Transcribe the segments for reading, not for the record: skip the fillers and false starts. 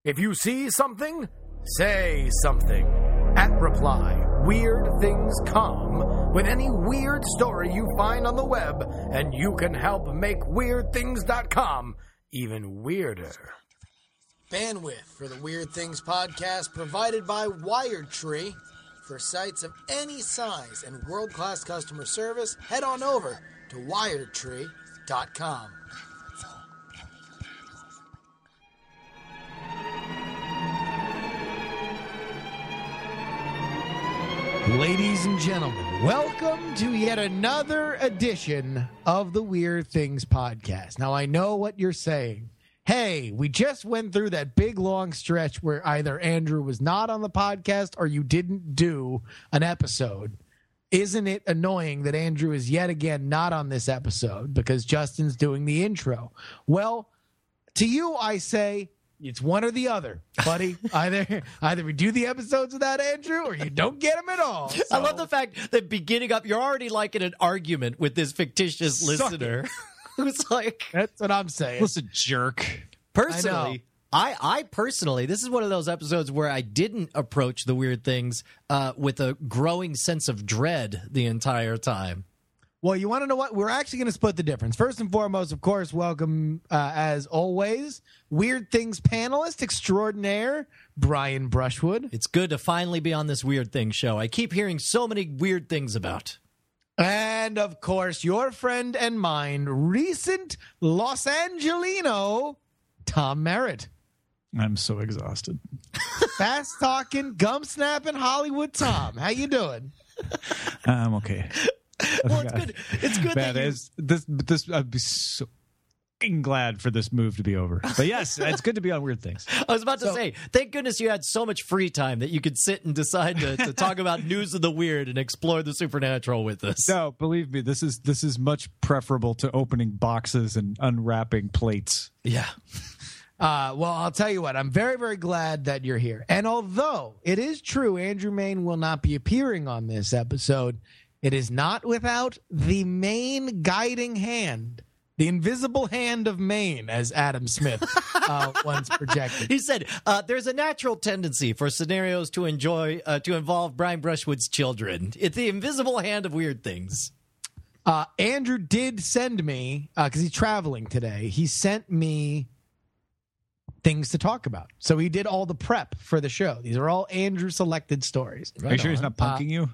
If you see something, say something. At Reply, Weird Things Come with any weird story you find on the web, and you can help make WeirdThings.com even weirder. Bandwidth for the Weird Things podcast provided by WiredTree. For sites of any size and world-class customer service, head on over to WiredTree.com. Ladies and gentlemen, welcome to yet another edition of the Weird Things podcast. Now, I know what you're saying. Hey, we just went through that big long stretch where either Andrew was not on the podcast or you didn't do an episode. Isn't it annoying that Andrew is yet again not on this episode because Justin's doing the intro? Well, to you, I say it's one or the other, buddy. Either we do the episodes without Andrew or you don't get him at all. So. I love the fact that beginning up, you're already like in an argument with this fictitious listener. Who's like, that's what I'm saying. Listen, jerk. Personally, I personally, this is one of those episodes where I didn't approach the Weird Things with a growing sense of dread the entire time. Well, you want to know what? We're actually going to split the difference. First and foremost, of course, welcome, as always, Weird Things panelist extraordinaire, Brian Brushwood. It's good to finally be on this Weird Things show. I keep hearing so many weird things about. And, of course, your friend and mine, recent Los Angelino, Tom Merritt. I'm so exhausted. Fast-talking, gum-snapping Hollywood Tom. How you doing? I'm okay. Well, it's good. It's good that this. I'd be so glad for this move to be over. But yes, it's good to be on Weird Things. I was about to say, thank goodness you had so much free time that you could sit and decide to talk about news of the weird and explore the supernatural with us. No, believe me, this is much preferable to opening boxes and unwrapping plates. Yeah. Well, I'll tell you what, I'm very, very glad that you're here. And although it is true Andrew Main will not be appearing on this episode, it is not without the main guiding hand, the invisible hand of Maine, as Adam Smith once projected. He said, there's a natural tendency for scenarios to involve Brian Brushwood's children. It's the invisible hand of Weird Things. Andrew did send me, because he's traveling today, he sent me things to talk about. So he did all the prep for the show. These are all Andrew selected stories. Are you sure he's not punking you?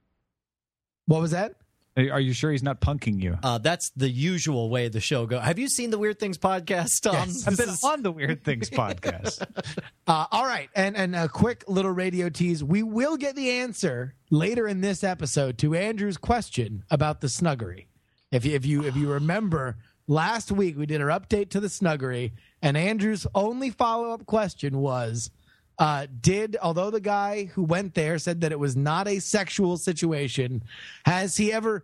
What was that? Are you sure he's not punking you? That's the usual way the show goes. Have you seen the Weird Things podcast, Tom? Yes. I've been on the Weird Things podcast. All right, and a quick little radio tease. We will get the answer later in this episode to Andrew's question about the Snuggery. If you remember, last week we did our update to the Snuggery, and Andrew's only follow-up question was, although the guy who went there said that it was not a sexual situation, has he ever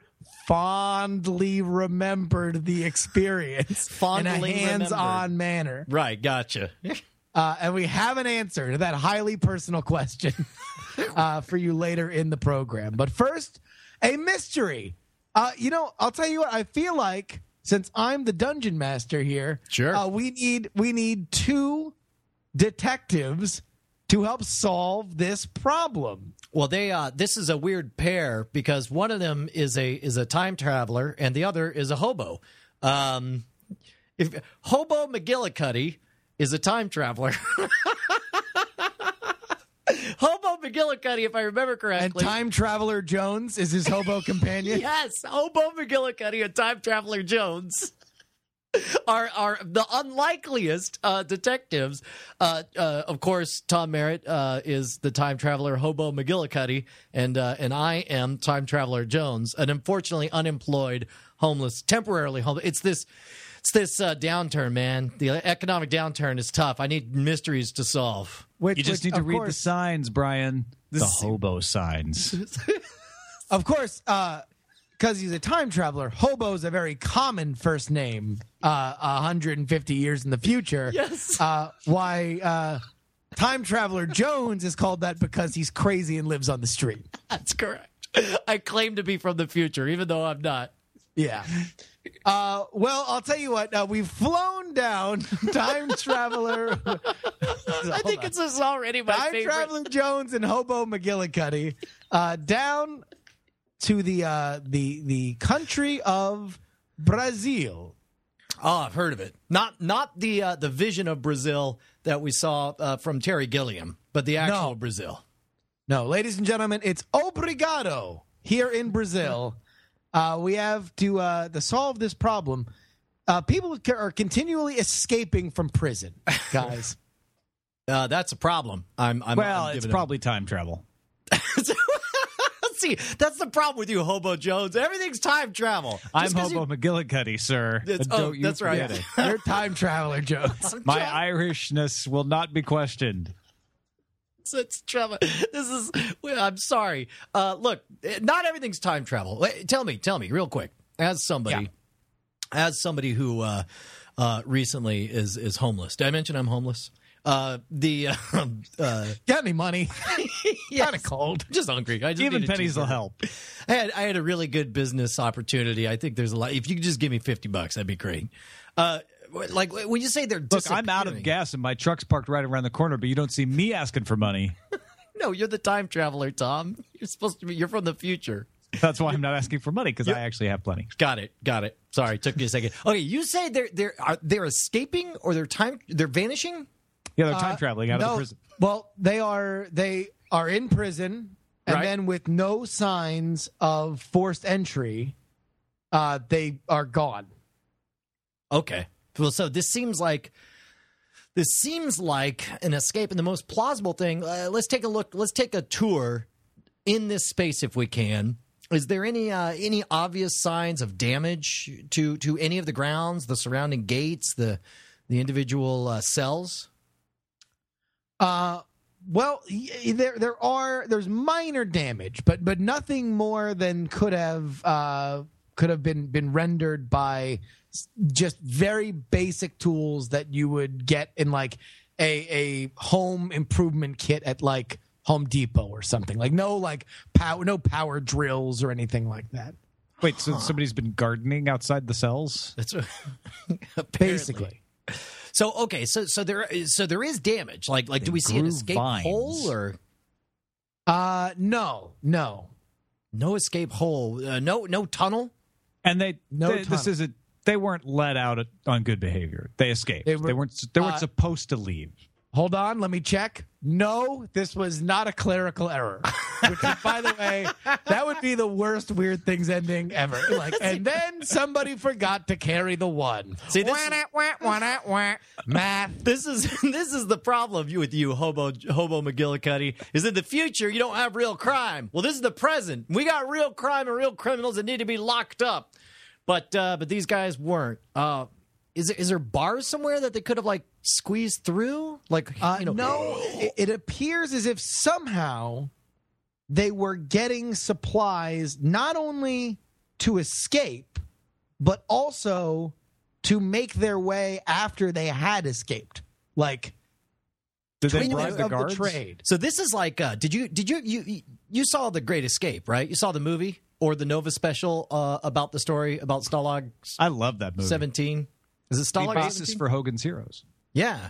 fondly remembered the experience in a hands-on manner? Right, gotcha. And we have an answer to that highly personal question for you later in the program. But first, a mystery. I'll tell you what, I feel like since I'm the dungeon master here, sure, we need two detectives to help solve this problem. Well, this is a weird pair because one of them is a time traveler and the other is a hobo. If Hobo McGillicuddy is a time traveler. Hobo McGillicuddy, if I remember correctly. And Time Traveler Jones is his hobo companion? Yes, Hobo McGillicuddy and Time Traveler Jones are the unlikeliest detectives. Of course, Tom Merritt is the time traveler Hobo McGillicuddy, and I am Time Traveler Jones, an unfortunately unemployed, temporarily homeless. It's this downturn, man. The economic downturn is tough. I need mysteries to solve. You just need to read the signs, Brian. The hobo signs. Of course, because he's a time traveler, Hobo is a very common first name 150 years in the future. Yes. Why Time Traveler Jones is called that because he's crazy and lives on the street. That's correct. I claim to be from the future, even though I'm not. Yeah. Well, I'll tell you what. We've flown down Time Traveler. I think it's already my Time favorite. Traveler Jones and Hobo McGillicuddy down to the country of Brazil. Oh, I've heard of it. Not the vision of Brazil that we saw from Terry Gilliam, but the actual No. Brazil. No, ladies and gentlemen, it's obrigado here in Brazil. We have to solve this problem. People are continually escaping from prison, guys. That's a problem. I'm It's giving probably time travel. See, that's the problem with you, Hobo Jones. Everything's time travel. I'm Just 'cause Hobo McGillicuddy, sir. It's- And oh, don't you that's right. forget it. You're Time Traveler Jones. My Irishness will not be questioned. It's travel. This is. I'm sorry. Look, not everything's time travel. Wait, tell me, real quick. As somebody who recently is homeless. Did I mention I'm homeless? Got any money? Kind of cold. Just hungry. I just Even need a pennies will cheeseburger. help. I had a really good business opportunity. I think there's a lot. If you could just give me $50, that'd be great. Like when you say they're Look, I'm out of disappearing- gas and my truck's parked right around the corner, but you don't see me asking for money. No, you're the time traveler, Tom. You're supposed to be. You're from the future. That's why I'm not asking for money, because I actually have plenty. Got it. Sorry, took me a second. Okay, you say they're escaping or they're vanishing? Yeah, they're time traveling out of the prison. Well, they are in prison, and Right. then with no signs of forced entry, they are gone. Okay. Well, so this seems like an escape, and the most plausible thing. Let's take a look. Let's take a tour in this space if we can. Is there any obvious signs of damage to any of the grounds, the surrounding gates, the individual cells? Well, there's minor damage, but nothing more than could have been rendered by just very basic tools that you would get in like a home improvement kit at like Home Depot or something. Like no power drills or anything like that. Wait, so somebody's been gardening outside the cells? That's apparently. Basically. So okay, so there is damage. Like do we see an grew escape vines. hole or No. no escape hole? No tunnel. And they weren't let out on good behavior. They escaped. They They were- weren't supposed to leave. Hold on, let me check. No, this was not a clerical error. Which, by the way, that would be the worst Weird Things ending ever. Like, and then somebody forgot to carry the one. See, this Math. This is the problem with you, Hobo McGillicuddy, is in the future you don't have real crime. Well, this is the present. We got real crime and real criminals that need to be locked up. But these guys weren't. Is there bars somewhere that they could have like squeezed through? Like No, it appears as if somehow they were getting supplies not only to escape, but also to make their way after they had escaped. Like, Did they twin bribe the of guards? trade. So this is like did you saw The Great Escape, right? You saw the movie or the Nova special about the story about Stalag I love that movie. 17. Is it The Stalag basis 17? for Hogan's Heroes. Yeah.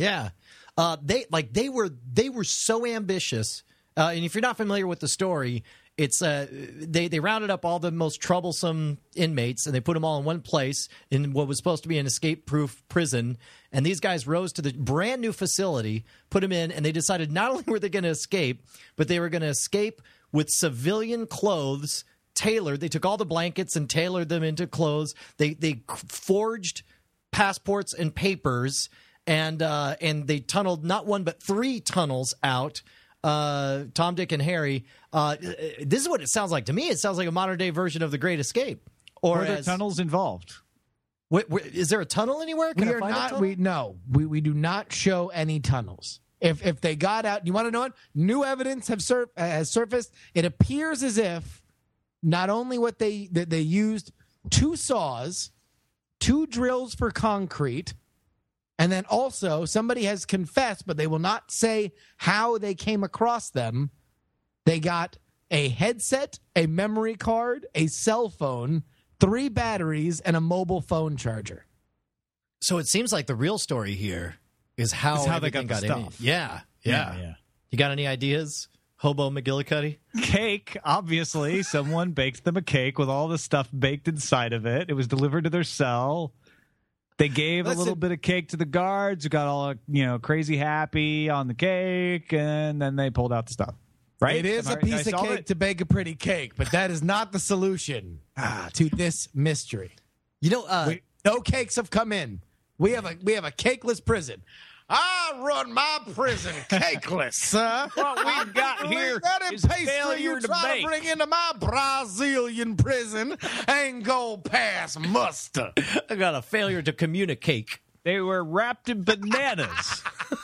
They were so ambitious. And if you're not familiar with the story, it's they rounded up all the most troublesome inmates and they put them all in one place in what was supposed to be an escape-proof prison. And these guys rose to the brand new facility, put them in, and they decided not only were they going to escape, but they were going to escape with civilian clothes tailored. They took all the blankets and tailored them into clothes. They forged passports and papers, and they tunneled not one but 3 tunnels out. Tom, Dick, and Harry. This is what it sounds like to me. It sounds like a modern day version of The Great Escape. Or Were there tunnels involved? Is there a tunnel anywhere? Can we I are find a not. tunnel? We do not show any tunnels. If they got out, you want to know what? New evidence has surfaced. It appears as if not only what they used 2 saws, 2 drills for concrete, and then also somebody has confessed, but they will not say how they came across them. They got a headset, a memory card, a cell phone, 3 batteries, and a mobile phone charger. So it seems like the real story here is how they got everything the got in. stuff. Yeah. Yeah. You got any ideas, Hobo McGillicuddy? Cake, obviously. Someone baked them a cake with all the stuff baked inside of it. It was delivered to their cell. They gave a little bit of cake to the guards who got all, crazy happy on the cake, and then they pulled out the stuff. Right? It is a piece of cake to bake a pretty cake, but that is not the solution to this mystery. No cakes have come in. We have a cakeless prison. I run my prison cakeless, sir. What we've got here is pastry you try to bring into my Brazilian prison ain't go past muster. I got a failure to communicate. They were wrapped in bananas.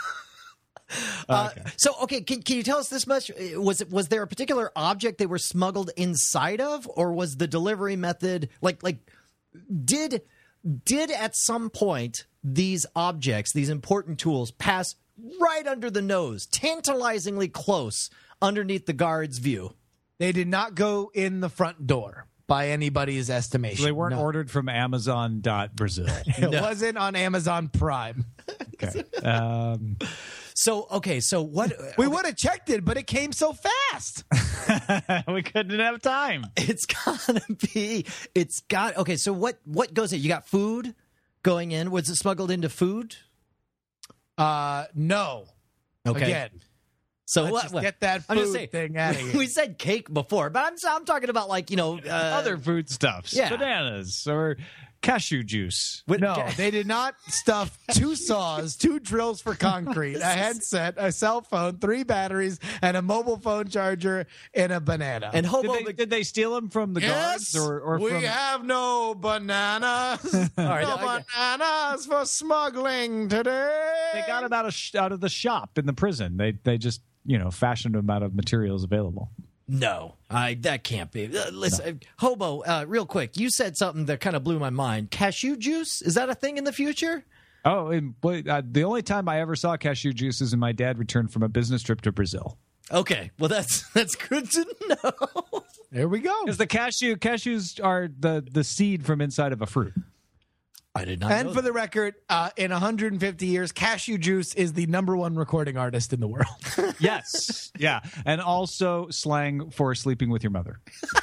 Can you tell us this much? Was there a particular object they were smuggled inside of, or was the delivery method did at some point these objects, these important tools, pass right under the nose, tantalizingly close underneath the guard's view? They did not go in the front door by anybody's estimation. So they weren't ordered from Amazon.Brazil. It wasn't on Amazon Prime. Okay. So what? We would have checked it, but it came so fast. We couldn't have time. Okay, so what goes in? You got food going in. Was it smuggled into food? No. Okay. Again. So Let's just get that food thing out of here. We said cake before, but I'm talking about other foodstuffs, bananas or cashew juice. No, they did not stuff 2 saws, 2 drills for concrete, a headset, a cell phone, 3 batteries, and a mobile phone charger in a banana. And did they steal them from the guards? Or we have no bananas. All right, no bananas for smuggling today. They got them out of the shop in the prison. They just fashioned them out of materials available. No, that can't be. Listen, Hobo, real quick, you said something that kind of blew my mind. Cashew juice? Is that a thing in the future? Oh, the only time I ever saw cashew juice is when my dad returned from a business trip to Brazil. Okay, well that's good to know. There we go. Because the cashews are the seed from inside of a fruit. I did not And know for that. the record, in 150 years, Cashew Juice is the #1 recording artist in the world. Yes. Yeah. And also slang for sleeping with your mother.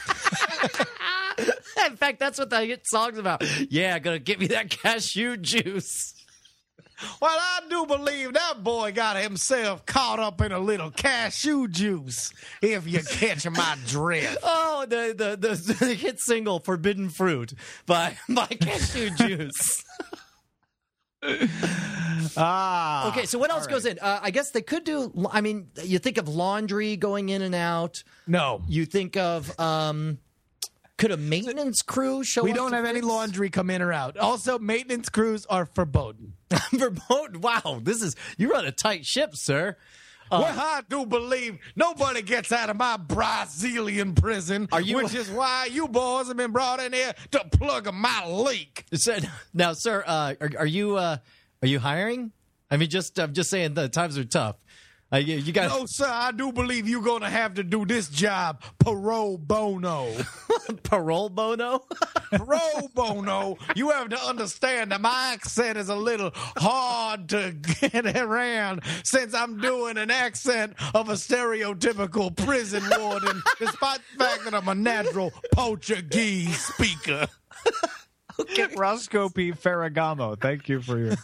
In fact, that's what the hit song's about. Yeah, gonna give me that cashew juice. Well, I do believe that boy got himself caught up in a little cashew juice, if you catch my drift. Oh, the hit single "Forbidden Fruit" by Cashew Juice. Okay, so what else goes in? I guess they could do. I mean, you think of laundry going in and out. No. You think of could a maintenance crew show up? We don't have any laundry come in or out. Also, maintenance crews are verboten. Verboten. Wow, you run a tight ship, sir. Well, I do believe nobody gets out of my Brazilian prison, which is why you boys have been brought in here to plug my leak. Now, sir, are you hiring? I mean, I'm just saying the times are tough. You got No, sir, I do believe you're going to have to do this job pro bono. Parole bono? Pro bono. You have to understand that my accent is a little hard to get around since I'm doing an accent of a stereotypical prison warden, despite the fact that I'm a natural Portuguese speaker. Okay. Roscoe P. Ferragamo. Thank you for your...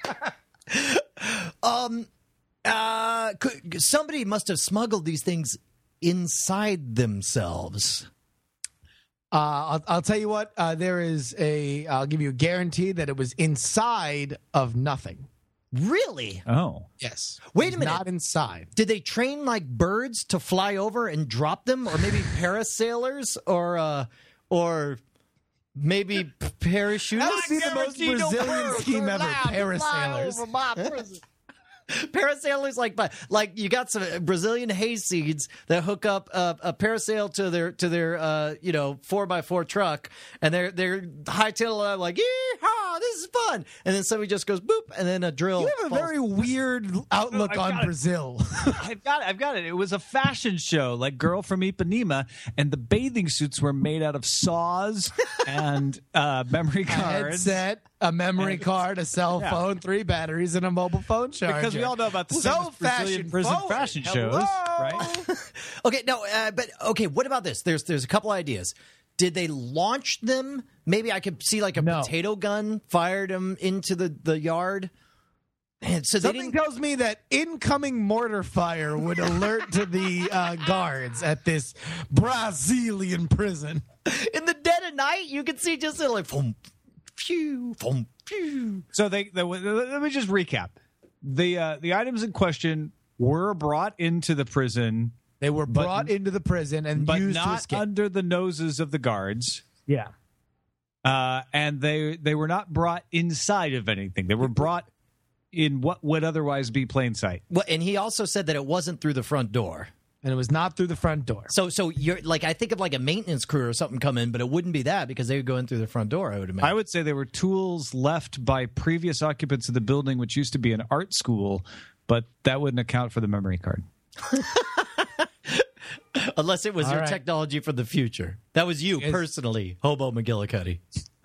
Somebody must have smuggled these things inside themselves. I'll tell you what. I'll give you a guarantee that it was inside of nothing. Really? Oh. Yes. Wait a minute. Not inside. Did they train like birds to fly over and drop them, or maybe parasailers, or maybe parachutists? That would be the most Brazilian scheme ever. Parasailers. Parasailers, like you got some Brazilian hayseeds that hook up a parasail to their 4x4 truck, and they're hightail like, yeehaw, this this is fun. And then somebody just goes boop, and then a drill. You have a very weird outlook on Brazil. I've got it. It was a fashion show, like Girl from Ipanema, and the bathing suits were made out of saws and memory A cards. headset, a memory card, a cell phone, 3 batteries, and a mobile phone charger. Because we all know about the famous Brazilian prison fashion shows, right? Okay, no, but okay. What about this? There's a couple ideas. Did they launch them? Maybe I could see like a potato gun fired them into the yard. And so something tells me that incoming mortar fire would alert to the guards at this Brazilian prison. In the dead of night, you can see just like boom, phew, boom, phew. So let me just recap. The items in question were brought into the prison. They were brought into the prison and but used to not escape. under the noses of the guards. Yeah. And they were not brought inside of anything. They were brought in what would otherwise be plain sight. Well, and he also said that it wasn't through the front door. And it was not through the front door. So you're like, I think of like a maintenance crew or something come in, but it wouldn't be that because they would go in through the front door, I would imagine. I would say they were tools left by previous occupants of the building, which used to be an art school, but that wouldn't account for the memory card. Unless it was your right. technology from the future. That was you personally, Hobo McGillicuddy.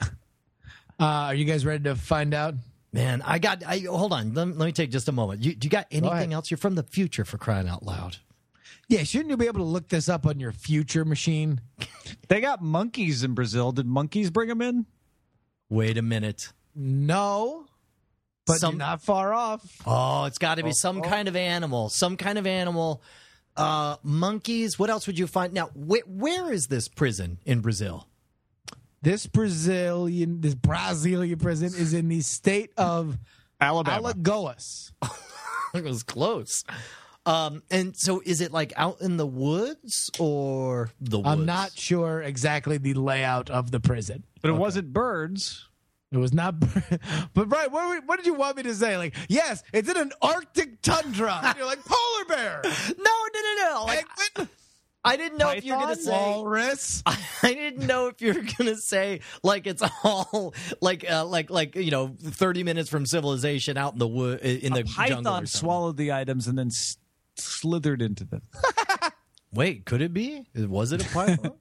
Are you guys ready to find out? Man, hold on. Let me take just a moment. Do you got anything else? You're from the future, for crying out loud. Yeah, shouldn't you be able to look this up on your future machine? They got monkeys in Brazil. Did monkeys bring them in? Wait a minute. No, but you're not far off. Oh, it's got to be some kind of animal. Some kind of animal. Monkeys. What else would you find? Now, where is this prison in Brazil? This Brazilian prison is in the state of Alabama. Alagoas. It was close. And so is it like out in the woods or the woods? I'm not sure exactly the layout of the prison. But it wasn't birds. It was not. But, Brian, what did you want me to say? Like, yes, it's in an Arctic tundra. And you're like, polar bear. No. Like, Penguin. I didn't know if you were going to say. Walrus. I didn't know if you were going to say like it's all like 30 minutes from civilization out in the wood in the jungle. Python swallowed the items and then slithered into them. Wait, could it be? Was it a python?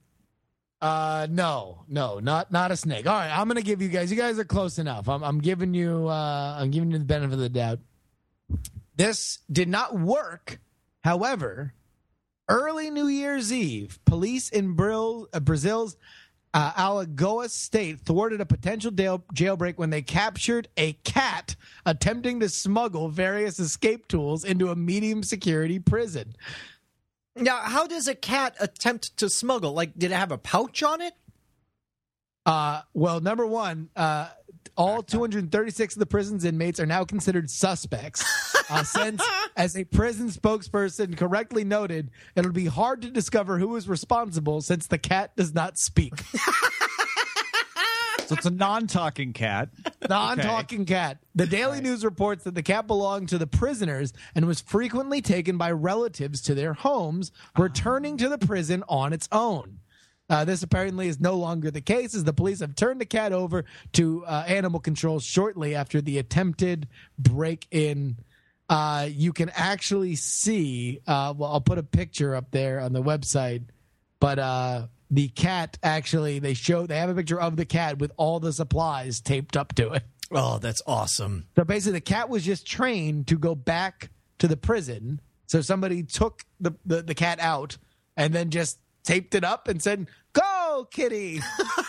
No, not a snake. All right, I'm gonna give you guys. You guys are close enough. I'm giving you the benefit of the doubt. This did not work. However, early New Year's Eve, police in Brazil's Alagoas state thwarted a potential jailbreak when they captured a cat attempting to smuggle various escape tools into a medium security prison. Now, how does a cat attempt to smuggle? Like, did it have a pouch on it? Well, number one, all 236 of the prison's inmates are now considered suspects. Since, as a prison spokesperson correctly noted, it'll be hard to discover who is responsible since the cat does not speak. So it's a non-talking cat. Non-talking cat. The Daily News reports that the cat belonged to the prisoners and was frequently taken by relatives to their homes, returning to the prison on its own. This apparently is no longer the case, as the police have turned the cat over to animal control shortly after the attempted break-in. You can actually see, I'll put a picture up there on the website, but the cat actually, they have a picture of the cat with all the supplies taped up to it. Oh, that's awesome. So basically, the cat was just trained to go back to the prison. So somebody took the cat out and then just taped it up and said, "Go, kitty."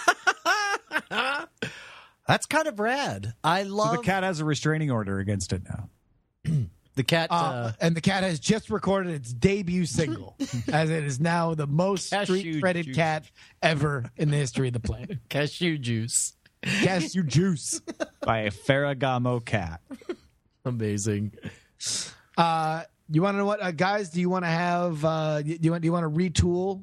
That's kind of rad. I love. So the cat has a restraining order against it now. The cat, and the cat has just recorded its debut single, as it is now the most street-credit cat ever in the history of the planet. Cashew juice. Cashew juice by a Ferragamo cat. Amazing. You want to know what, guys? Do you want to have? Do you want to retool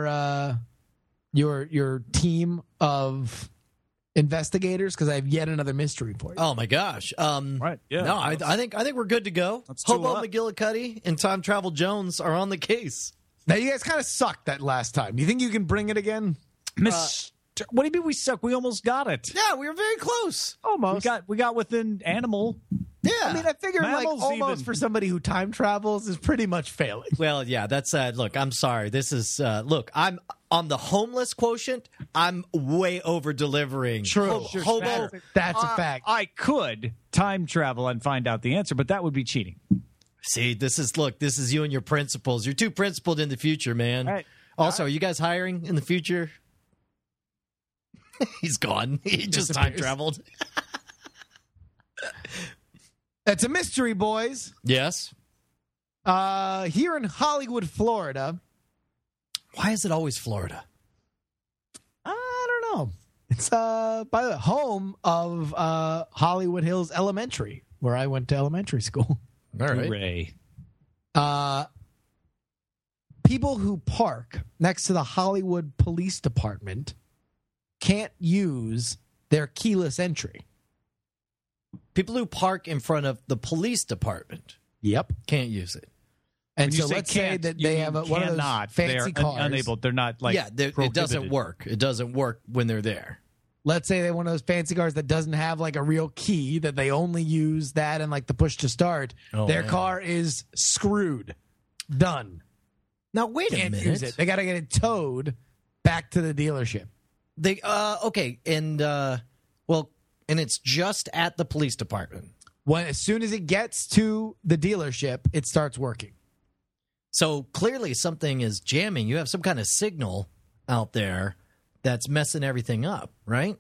your team of investigators, because I have yet another mystery for you. Oh my gosh! Right? Yeah. No, I think we're good to go. Hobo McGillicuddy and Time Travel Jones are on the case. Now you guys kind of sucked that last time. You think you can bring it again? Mr. What do you mean we suck? We almost got it. Yeah, we were very close. Almost. We got within animal. Yeah. I mean, I figure like Mammals almost even. for somebody who time travels is pretty much failing. Well, yeah, that's look, I'm sorry. This is look, I'm on the homeless quotient. I'm way over delivering. True. Hobo. That's a fact. I could time travel and find out the answer, but that would be cheating. See, this is you and your principles. You're too principled in the future, man. Right. Also, are you guys hiring in the future? He's gone. He just time traveled. It's a mystery, boys. Yes. Here in Hollywood, Florida. Why is it always Florida? I don't know. It's by the home of Hollywood Hills Elementary, where I went to elementary school. All right. Hooray. People who park next to the Hollywood Police Department can't use their keyless entry. People who park in front of the police department Yep. can't use it. And When you so say let's say can't, that you they mean have one of those cannot. fancy They're cars. unable. They're not like It doesn't prohibited. work. It doesn't work when they're there. Let's say they have one of those fancy cars that doesn't have like a real key, that they only use that and like the push to start. Oh, Their man. car is screwed. Done. Now wait a Can't minute. use it. They got to get it towed back to the dealership. They okay, and and it's just at the police department. As soon as it gets to the dealership, it starts working. So clearly something is jamming. You have some kind of signal out there that's messing everything up, right?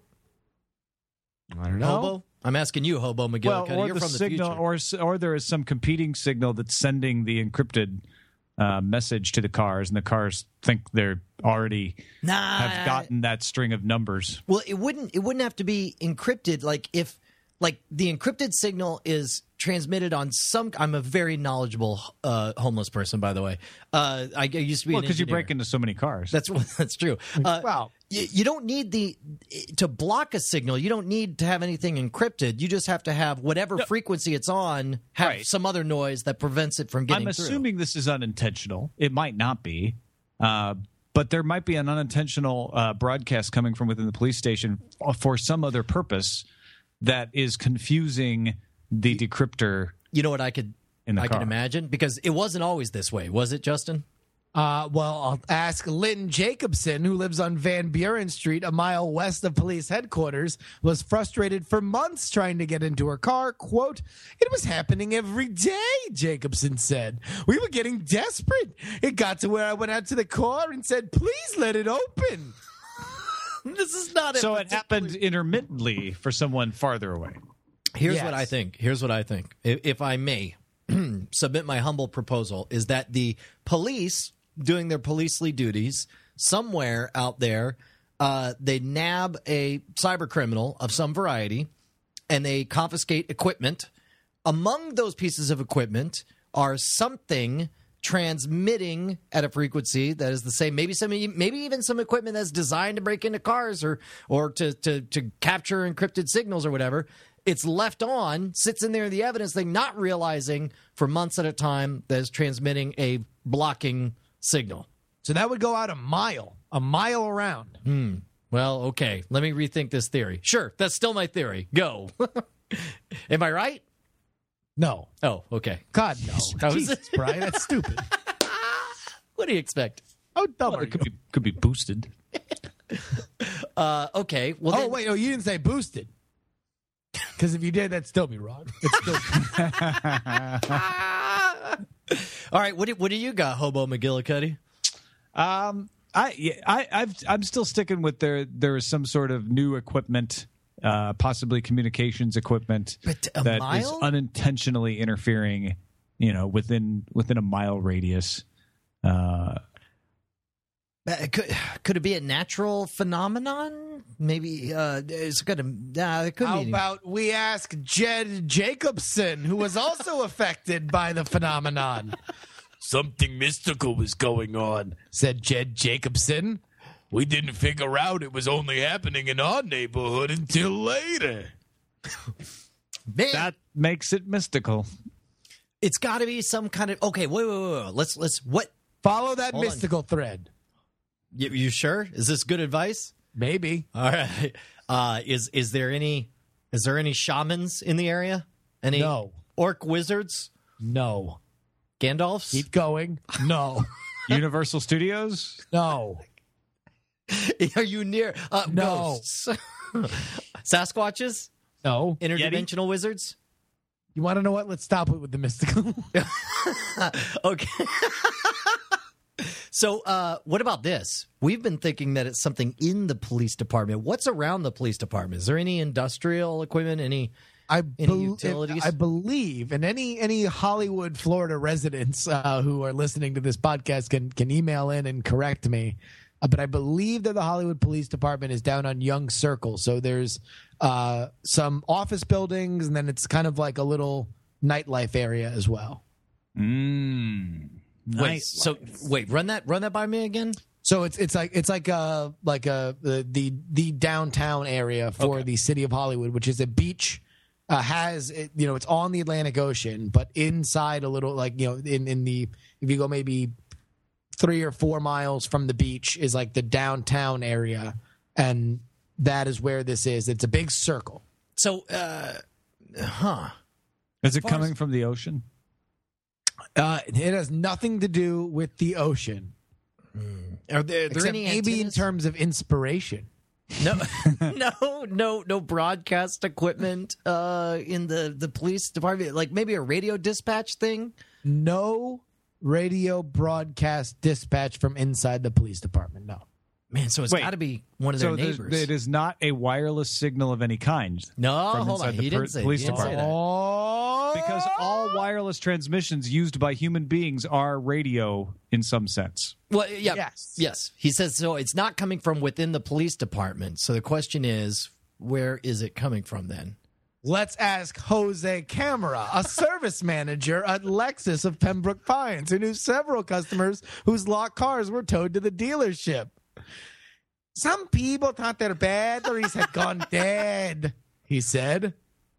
I don't know. Hobo? I'm asking you, Hobo McGillicuddy. Well, or You're the from the signal, future. or there is some competing signal that's sending the encrypted message to the cars, and the cars think they're already have gotten that string of numbers. Well, it wouldn't have to be encrypted. Like if the encrypted signal is transmitted on some. I'm a very knowledgeable homeless person, by the way. I used to be Because you engineer. break into so many cars. That's true. Wow. You don't need to block a signal. You don't need to have anything encrypted. You just have to have whatever frequency it's on have Right. some other noise that prevents it from getting I'm through. assuming this is unintentional. It might not be. But there might be an unintentional broadcast coming from within the police station for some other purpose that is confusing the decryptor. You know what I could car. imagine? Because it wasn't always this way, was it, Justin? Well, I'll ask Lynn Jacobson, who lives on Van Buren Street, a mile west of police headquarters, was frustrated for months trying to get into her car. Quote, "It was happening every day," Jacobson said. "We were getting desperate. It got to where I went out to the car and said, 'Please let it open.'" This is not So it happened intermittently for someone farther away. Here's Yes. what I think. If I may submit my humble proposal, is that the police doing their policely duties somewhere out there, they nab a cyber criminal of some variety and they confiscate equipment. Among those pieces of equipment are something transmitting at a frequency that is the same, maybe even some equipment that's designed to break into cars or to capture encrypted signals or whatever. It's left on, sits in there in the evidence thing, not realizing for months at a time that is transmitting a blocking signal. So that would go out a mile around. Well, okay, let me rethink this theory. Sure, that's still my theory. Go. Am I right? No. Oh, okay. God, no. That was- Jesus, Brian, that's stupid. What do you expect? Oh, dumb Well, are it you? could be boosted. Okay. Well, Oh, then, wait, no, you didn't say boosted. Because if you did, that'd still be wrong. It's still all right. What do you got, Hobo McGillicuddy? I'm still sticking with there is some sort of new equipment, possibly communications equipment But a that is mile? unintentionally interfering, within a mile radius. Could it be a natural phenomenon? Maybe it's gonna. It could How be. about we ask Jed Jacobson, who was also affected by the phenomenon? "Something mystical was going on," said Jed Jacobson. "We didn't figure out it was only happening in our neighborhood until later." Man, That makes it mystical. it's got to be some kind of. Okay, wait. Let's. What? Follow that Hold on. mystical thread. You sure? Is this good advice? Maybe. All right. Is there any shamans in the area? Any No. orc wizards? No. Gandalfs? Keep going. No. Universal Studios? No. Are you near No. ghosts? Sasquatches? No. Interdimensional wizards? You want to know what? Let's stop it with the mystical. Okay. So what about this? We've been thinking that it's something in the police department. What's around the police department? Is there any industrial equipment, any utilities? I believe, and any Hollywood, Florida residents who are listening to this podcast can email in and correct me. But I believe that the Hollywood Police Department is down on Young Circle. So there's some office buildings, and then it's kind of like a little nightlife area as well. Wait, run that by me again. So it's like the downtown area for the city of Hollywood, which is a beach. It's on the Atlantic Ocean, but inside a little, like, in the, if you go maybe 3 or 4 miles from the beach is like the downtown area, and that is where this is. It's a big circle. So, Is it coming from the ocean? It has nothing to do with the ocean. Are there Except any maybe antennas? in terms of inspiration? No broadcast equipment in the police department, like maybe a radio dispatch thing. No radio broadcast dispatch from inside the police department. No. Man, so it's got to be one of their neighbors. It is not a wireless signal of any kind. No, from hold on. inside the He didn't say police that. department. Oh, Because all wireless transmissions used by human beings are radio in some sense. Well, yeah, Yes. yes. He says so. It's not coming from within the police department. So the question is, where is it coming from then? let's ask Jose Camera, a service manager at Lexus of Pembroke Pines, who knew several customers whose locked cars were towed to the dealership. Some people thought their batteries had gone dead, he said.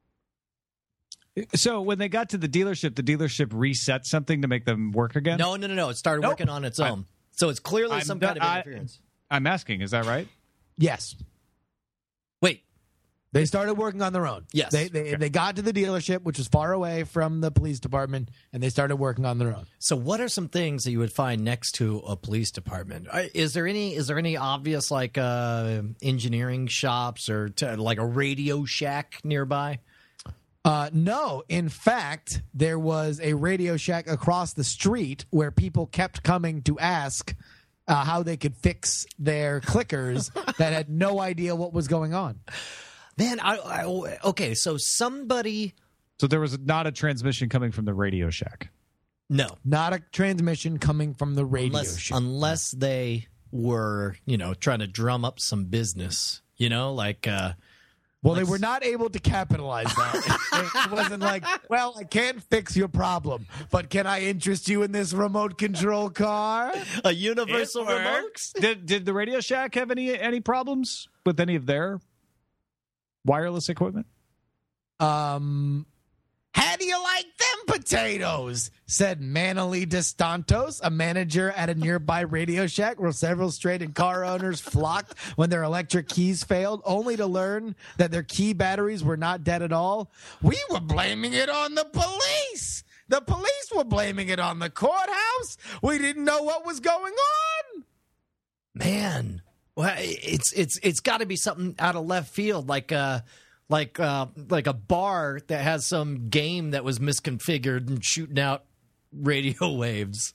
So when they got to the dealership reset something to make them work again? No. It started working on its own. So it's clearly some kind of interference. I'm asking, is that right? Yes. Wait. They started working on their own. Yes. They got to the dealership, which was far away from the police department, and they started working on their own. So what are some things that you would find next to a police department? Is there any obvious like engineering shops or like a Radio Shack nearby? No. In fact, there was a Radio Shack across the street where people kept coming to ask how they could fix their clickers that had no idea what was going on. Man, okay, so somebody... So there was not a transmission coming from the Radio Shack? No. Not a transmission coming from the Radio Shack. Unless they were, trying to drum up some business, like... Well, they were not able to capitalize that. It wasn't like, well, I can't fix your problem, but can I interest you in this remote control car? A universal remote? Did the Radio Shack have any problems with any of their wireless equipment? How do you like them potatoes? Said Manoli DeSantos, a manager at a nearby Radio Shack where several stranded car owners flocked when their electric keys failed, only to learn that their key batteries were not dead at all. We were blaming it on the police. The police were blaming it on the courthouse. We didn't know what was going on. Man, well, it's got to be something out of left field, like a bar that has some game that was misconfigured and shooting out radio waves.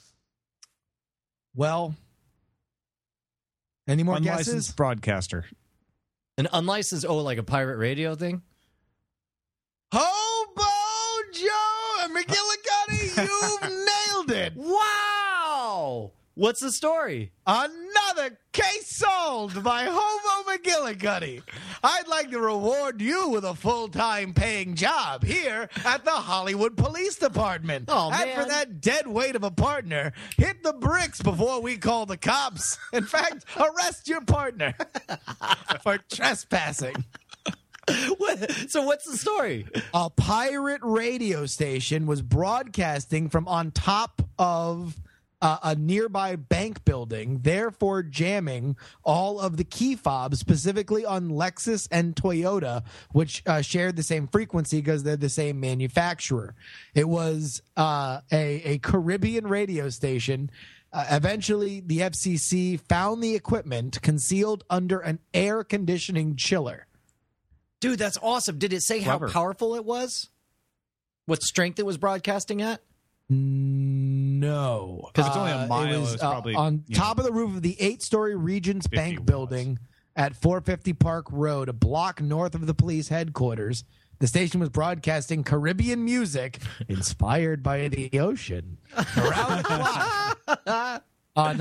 Well, any more Unlicensed guesses? broadcaster. An unlicensed, like a pirate radio thing? Hobo Joe and McGillicuddy, you've nailed it. Wow! What's the story? Another case solved by Hobo McGillicuddy. I'd like to reward you with a full-time paying job here at the Hollywood Police Department. Oh, and man. for that dead weight of a partner, hit the bricks before we call the cops. In fact, arrest your partner for trespassing. So what's the story? A pirate radio station was broadcasting from on top of a nearby bank building, therefore jamming all of the key fobs, specifically on Lexus and Toyota, which shared the same frequency because they're the same manufacturer. It was a Caribbean radio station. Eventually, the FCC found the equipment concealed under an air conditioning chiller. Dude, that's awesome. Did it say Clever. how powerful it was? What strength it was broadcasting at? No. Because it's only a mile. It was it's probably on top of the roof of the 8-story Regents 50 Bank watts. building at 450 Park Road, a block north of the police headquarters. The station was broadcasting Caribbean music inspired by the ocean around the clock on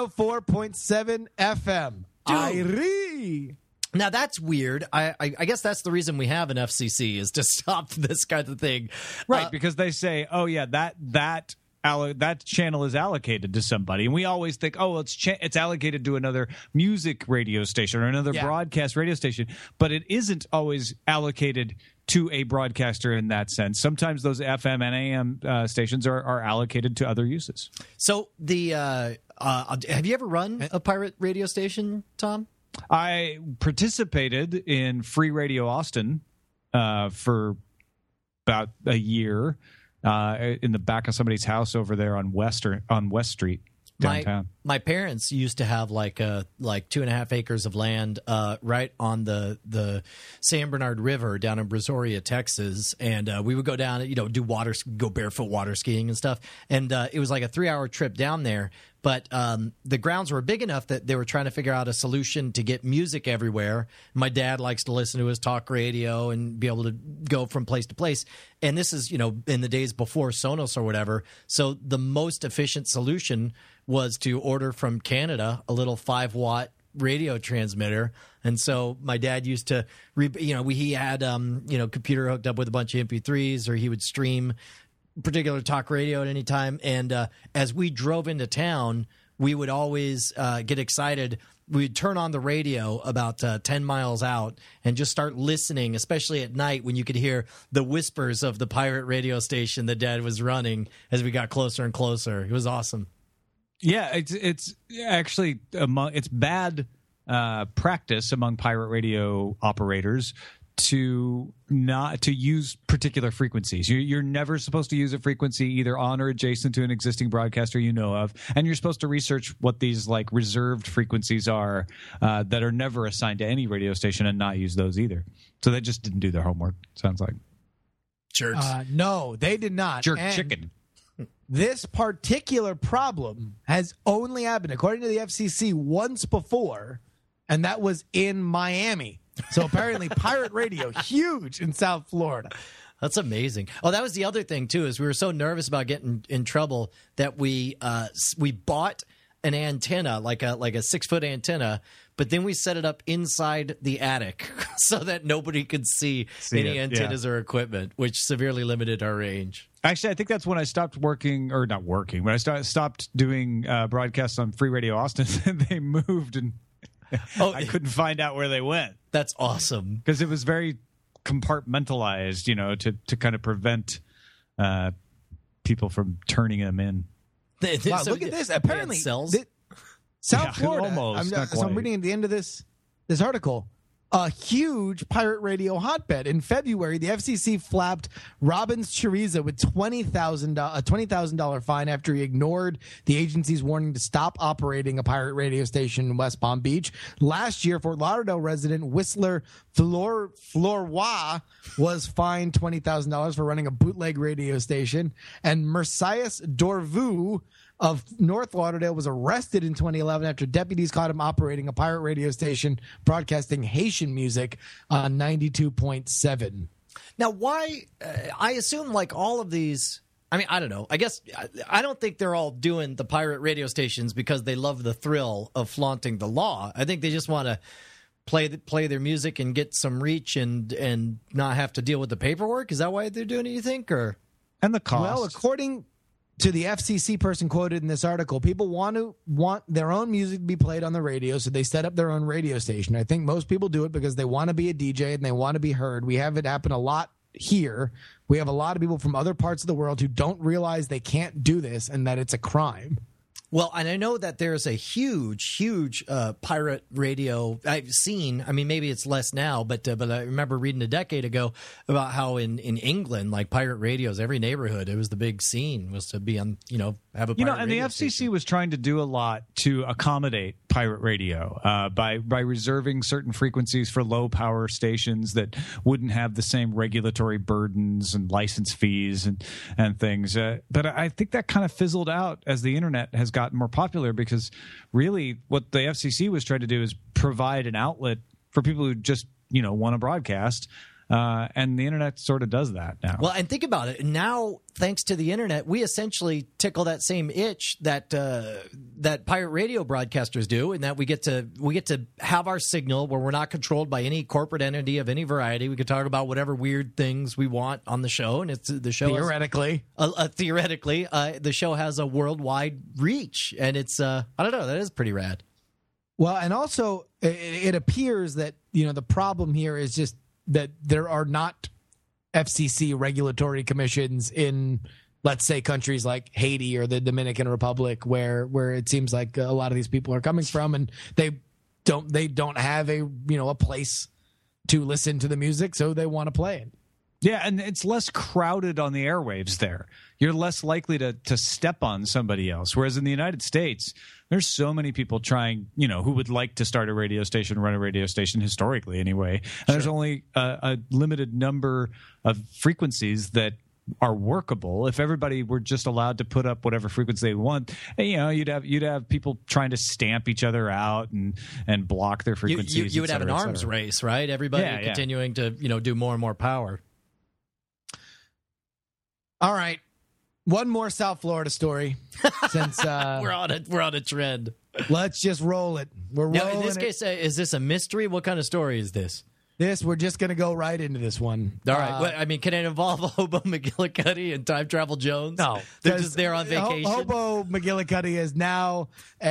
104.7 FM. Irie. Now that's weird. I guess that's the reason we have an FCC, is to stop this kind of thing. Right, because they say, oh, yeah, that channel is allocated to somebody. And we always think, oh, well, it's allocated to another music radio station or another broadcast radio station. But it isn't always allocated to a broadcaster in that sense. Sometimes those FM and AM stations are allocated to other uses. So have you ever run a pirate radio station, Tom? I participated in Free Radio Austin for about a year in the back of somebody's house over there on West Street downtown. My parents used to have like 2.5 acres of land right on the San Bernard River down in Brazoria, Texas, and we would go down, go barefoot water skiing and stuff. And it was like a 3-hour trip down there. But the grounds were big enough that they were trying to figure out a solution to get music everywhere. My dad likes to listen to his talk radio and be able to go from place to place. And this is, in the days before Sonos or whatever. So the most efficient solution was to order from Canada a little 5-watt radio transmitter. And so my dad used to, he had, computer hooked up with a bunch of MP3s, or he would stream particular talk radio at any time. And as we drove into town, we would always get excited. We'd turn on the radio about 10 miles out and just start listening, especially at night when you could hear the whispers of the pirate radio station that Dad was running as we got closer and closer. It was awesome. Yeah, it's actually it's bad practice among pirate radio operators to use particular frequencies. You're never supposed to use a frequency either on or adjacent to an existing broadcaster you know of, and you're supposed to research what these like reserved frequencies are that are never assigned to any radio station, and not use those either. So they just didn't do their homework, sounds like. Jerks. No, they did not. Jerk And chicken. this particular problem has only happened, according to the FCC, once before, and that was in Miami. So apparently pirate radio, huge in South Florida. That's amazing. Oh, that was the other thing, too, is we were so nervous about getting in trouble that we bought an antenna, like a 6-foot antenna, but then we set it up inside the attic so that nobody could see any antennas or equipment, which severely limited our range. Actually, I think that's when I stopped working, or not working, but I stopped doing broadcasts on Free Radio Austin. They moved, and I couldn't find out where they went. That's awesome. Because it was very compartmentalized, to kind of prevent people from turning them in. Wow, look at this. Apparently, cells. South Florida. Almost. I'm reading at the end of this article. A huge pirate radio hotbed. In February, the FCC flapped Robbins Chiriza with a $20,000 fine after he ignored the agency's warning to stop operating a pirate radio station in West Palm Beach. Last year, Fort Lauderdale resident Whistler Florois was fined $20,000 for running a bootleg radio station. And Mercius Dorvu of North Lauderdale was arrested in 2011 after deputies caught him operating a pirate radio station broadcasting Haitian music on 92.7. Now, why? I assume like all of these. I mean, I don't know. I guess I don't think they're all doing the pirate radio stations because they love the thrill of flaunting the law. I think they just want to play their music and get some reach and not have to deal with the paperwork. Is that why they're doing it, you think? Or and the cost? Well, according to the FCC person quoted in this article, people want their own music to be played on the radio, so they set up their own radio station. I think most people do it because they want to be a DJ and they want to be heard. We have it happen a lot here. We have a lot of people from other parts of the world who don't realize they can't do this and that it's a crime. Well, and I know that there's a huge pirate radio I've seen. I mean, maybe it's less now, but I remember reading a decade ago about how in England, like pirate radios, every neighborhood, it was the big scene was to be on, have a pirate and the radio FCC station. was trying to do a lot to accommodate pirate radio by reserving certain frequencies for low power stations that wouldn't have the same regulatory burdens and license fees and things. But I think that kind of fizzled out as the internet has gotten more popular, because really what the FCC was trying to do is provide an outlet for people who just want to broadcast. And the internet sort of does that now. Well, and think about it. Now, thanks to the internet, we essentially tickle that same itch that pirate radio broadcasters do, in that we get to have our signal where we're not controlled by any corporate entity of any variety. We can talk about whatever weird things we want on the show, and the show Theoretically, the show has a worldwide reach, and it's I don't know, that is pretty rad. Well, and also it appears that the problem here is just that there are not FCC regulatory commissions in, let's say, countries like Haiti or the Dominican Republic, where it seems like a lot of these people are coming from, and they don't have a place to listen to the music, so they want to play it. Yeah, and it's less crowded on the airwaves there. You're less likely to step on somebody else. Whereas in the United States, there's so many people trying, who would like to start a radio station, run a radio station, historically anyway. And there's only a limited number of frequencies that are workable. If everybody were just allowed to put up whatever frequency they want, you'd have people trying to stamp each other out and block their frequencies. You would have an arms race, right? Everybody continuing to do more and more power. All right, one more South Florida story. Since we're on a trend, let's just roll it. We're rolling. Now, in this case, is this a mystery? What kind of story is this? We're just going to go right into this one. All right. I mean, can it involve Hobo McGillicuddy and Time Travel Jones? No. They're just there on vacation. Hobo McGillicuddy is now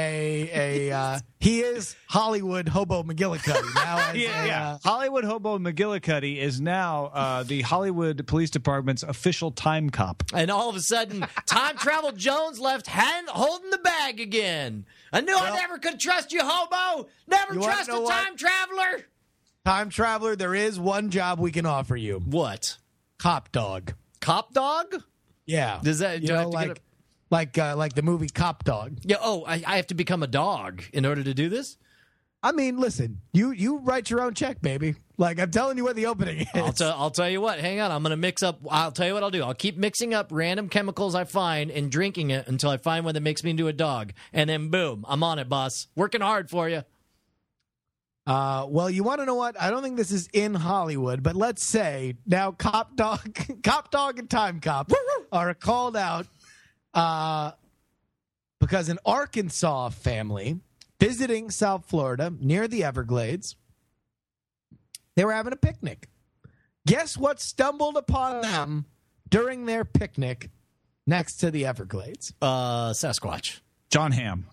he is Hollywood Hobo McGillicuddy. Now Hollywood Hobo McGillicuddy is now the Hollywood Police Department's official time cop. And all of a sudden, Time Travel Jones left holding the bag again. I knew I never could trust you, Hobo. Never trust a time traveler. Time traveler, there is one job we can offer you. What? Cop dog. Cop dog? Yeah. Does that like the movie Cop Dog? Yeah. Oh, I have to become a dog in order to do this? I mean, listen, you write your own check, baby. Like, I'm telling you what the opening is. I'll tell you what. Hang on. I'm going to mix up. I'll tell you what I'll do. I'll keep mixing up random chemicals I find and drinking it until I find one that makes me into a dog. And then, boom, I'm on it, boss. Working hard for you. Well, you want to know what? I don't think this is in Hollywood, but let's say now Cop Dog and Time Cop are called out because an Arkansas family visiting South Florida near the Everglades, they were having a picnic. Guess what stumbled upon them during their picnic next to the Everglades? Sasquatch. John Hamm.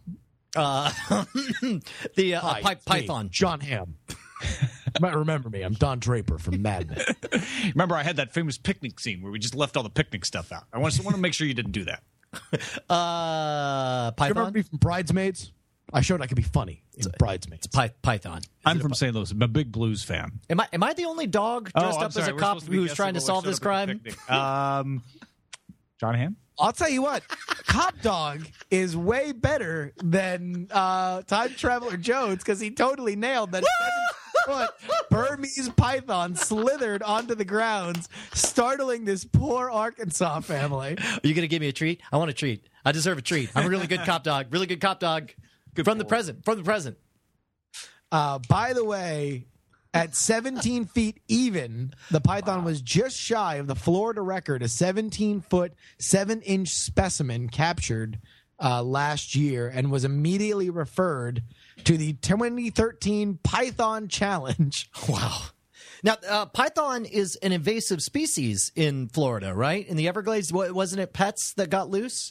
Python. John Hamm. You might remember me. I'm Don Draper from Mad Men. Remember, I had that famous picnic scene where we just left all the picnic stuff out. I want to make sure you didn't do that. Python. You remember me from Bridesmaids? I showed I could be funny in Bridesmaids. Python. I'm from St. Louis. I'm a big blues fan. Am I the only dog dressed up as a cop who's trying to solve this crime? John Hamm? I'll tell you what, Cop Dog is way better than Time Traveler Jones because he totally nailed that 7-foot Burmese python slithered onto the grounds, startling this poor Arkansas family. Are you going to give me a treat? I want a treat. I deserve a treat. I'm a really good cop dog. Really good cop dog. From the present. By the way, at 17 feet even, the python was just shy of the Florida record, a 17-foot, 7-inch specimen captured last year, and was immediately referred to the 2013 Python Challenge. Wow. Now, python is an invasive species in Florida, right? In the Everglades, wasn't it pets that got loose?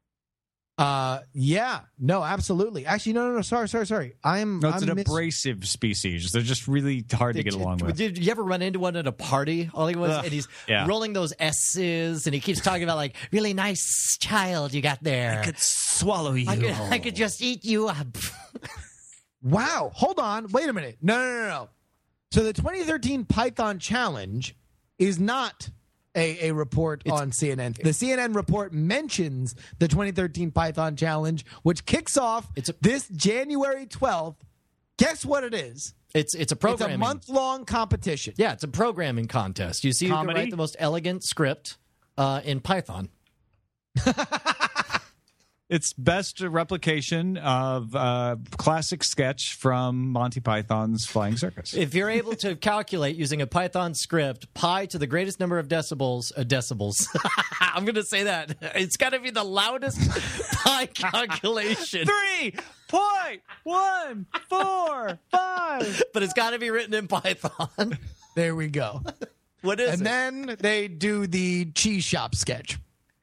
Yeah, no, absolutely. Actually, no. Sorry. It's an abrasive species. They're just really hard to get along with. Did you ever run into one at a party? All he was, and he's rolling those S's, and he keeps talking about like really nice child you got there. I could swallow you. I could just eat you up. Wow. Hold on. Wait a minute. No. So the 2013 Python Challenge is not a report on CNN. The CNN report mentions the 2013 Python Challenge, which kicks off this January 12th. Guess what it is? It's a programming. It's a month-long competition. Yeah, it's a programming contest. You see who can write the most elegant script in Python. It's best replication of classic sketch from Monty Python's Flying Circus. If you're able to calculate using a Python script, pi to the greatest number of decibels, I'm going to say that. It's got to be the loudest pi calculation. 3.145. But it's got to be written in Python. There we go. What is it? And then they do the cheese shop sketch.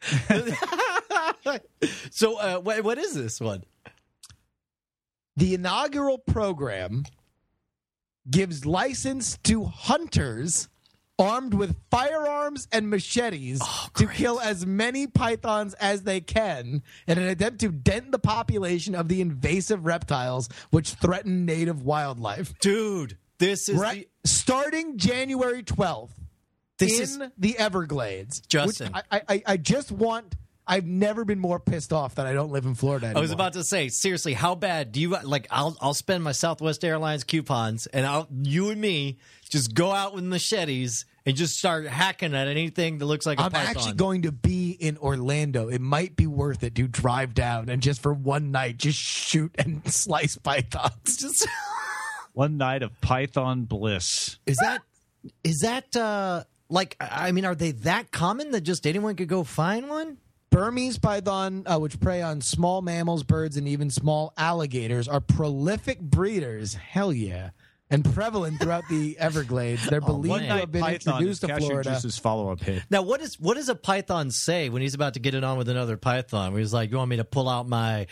So what is this one? The inaugural program gives license to hunters armed with firearms and machetes to kill as many pythons as they can in an attempt to dent the population of the invasive reptiles which threaten native wildlife. Dude, this is starting January 12th in the Everglades. Justin. I just want... I've never been more pissed off that I don't live in Florida anymore. I was about to say, seriously, how bad do you like? I'll spend my Southwest Airlines coupons, and you and me just go out with machetes and just start hacking at anything that looks like a python. I'm actually going to be in Orlando. It might be worth it to drive down and just for one night just shoot and slice pythons. Just one night of python bliss. Is that like? I mean, are they that common that just anyone could go find one? Burmese python, which prey on small mammals, birds, and even small alligators, are prolific breeders. Hell yeah. And prevalent throughout the Everglades. They're believed to have been introduced to Florida. Juice's follow-up hit. Now, what does a python say when he's about to get it on with another python? Where he's like, "You want me to pull out my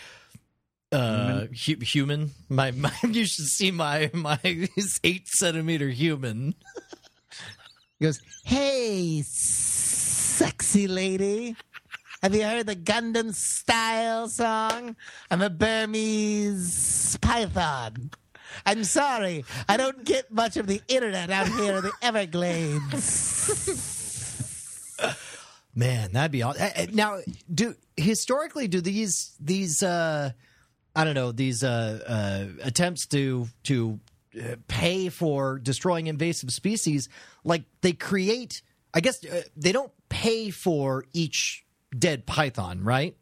human? My you should see my 8-centimeter human." He goes, "Hey, sexy lady. Have you heard the Gundam Style song? I'm a Burmese python. I'm sorry, I don't get much of the internet out here in the Everglades." Man, that'd be awesome. Now, historically do these I don't know, these attempts to pay for destroying invasive species, like they create? I guess they don't pay for each dead python, right?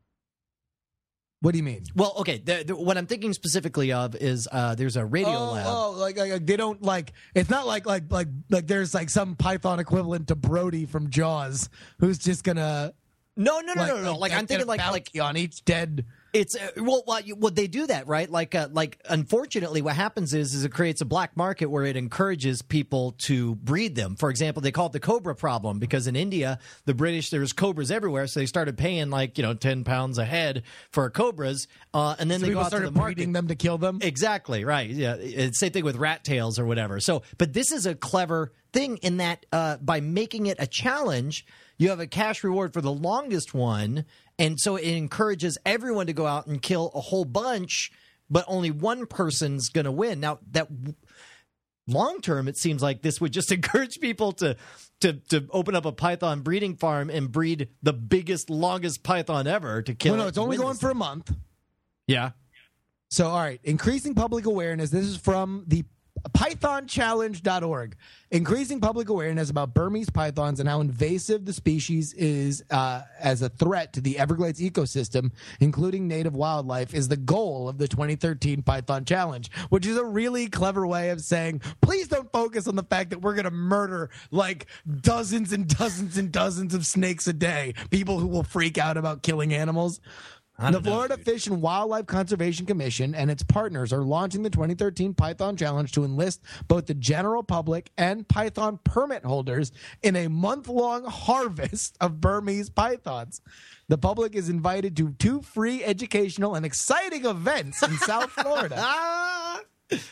What do you mean? Well, okay. What I'm thinking specifically of is there's a radio lab. Oh, like they don't like. It's not like there's like some python equivalent to Brody from Jaws who's just gonna. No. Like I'm thinking like on each dead. It's well, they do that, right? Like unfortunately, what happens is it creates a black market where it encourages people to breed them. For example, they call it the cobra problem because in India, the British, there's cobras everywhere, so they started paying £10 a head for cobras, and then they go out to the market, breeding them to kill them. Exactly right. Yeah, same thing with rat tails or whatever. So, but this is a clever thing in that by making it a challenge, you have a cash reward for the longest one. And so it encourages everyone to go out and kill a whole bunch, but only one person's going to win. Now, that long term, it seems like this would just encourage people to open up a python breeding farm and breed the biggest, longest python ever to kill. No, it's only going for a month. Yeah. So, all right, increasing public awareness. This is from the pythonchallenge.org. Increasing public awareness about Burmese pythons and how invasive the species is as a threat to the Everglades ecosystem, including native wildlife, is the goal of the 2013 Python Challenge, which is a really clever way of saying, please don't focus on the fact that we're going to murder like dozens and dozens and dozens of snakes a day, people who will freak out about killing animals. The Florida Fish and Wildlife Conservation Commission and its partners are launching the 2013 Python Challenge to enlist both the general public and python permit holders in a month-long harvest of Burmese pythons. The public is invited to 2 free educational and exciting events in South Florida.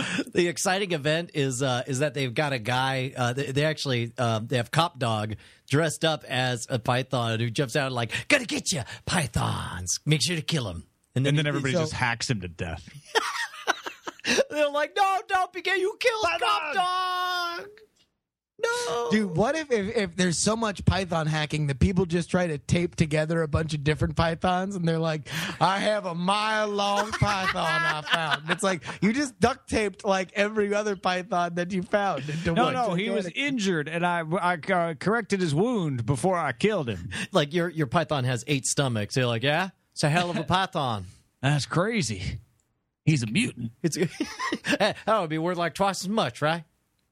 The exciting event is that they've got a guy. They actually they have Cop Dog dressed up as a python who jumps out like, "Gotta get you, pythons! Make sure to kill him." And then everybody just hacks him to death. They're like, "No, don't begin! You killed Cop Dog!" No, dude. What if there's so much python hacking that people just try to tape together a bunch of different pythons, and they're like, "I have a mile-long python I found." It's like you just duct taped like every other python that you found. No, he was injured, and I corrected his wound before I killed him. Like your python has 8 stomachs. They're like, "Yeah, it's a hell of a python." That's crazy. He's a mutant. That would be worth like twice as much, right?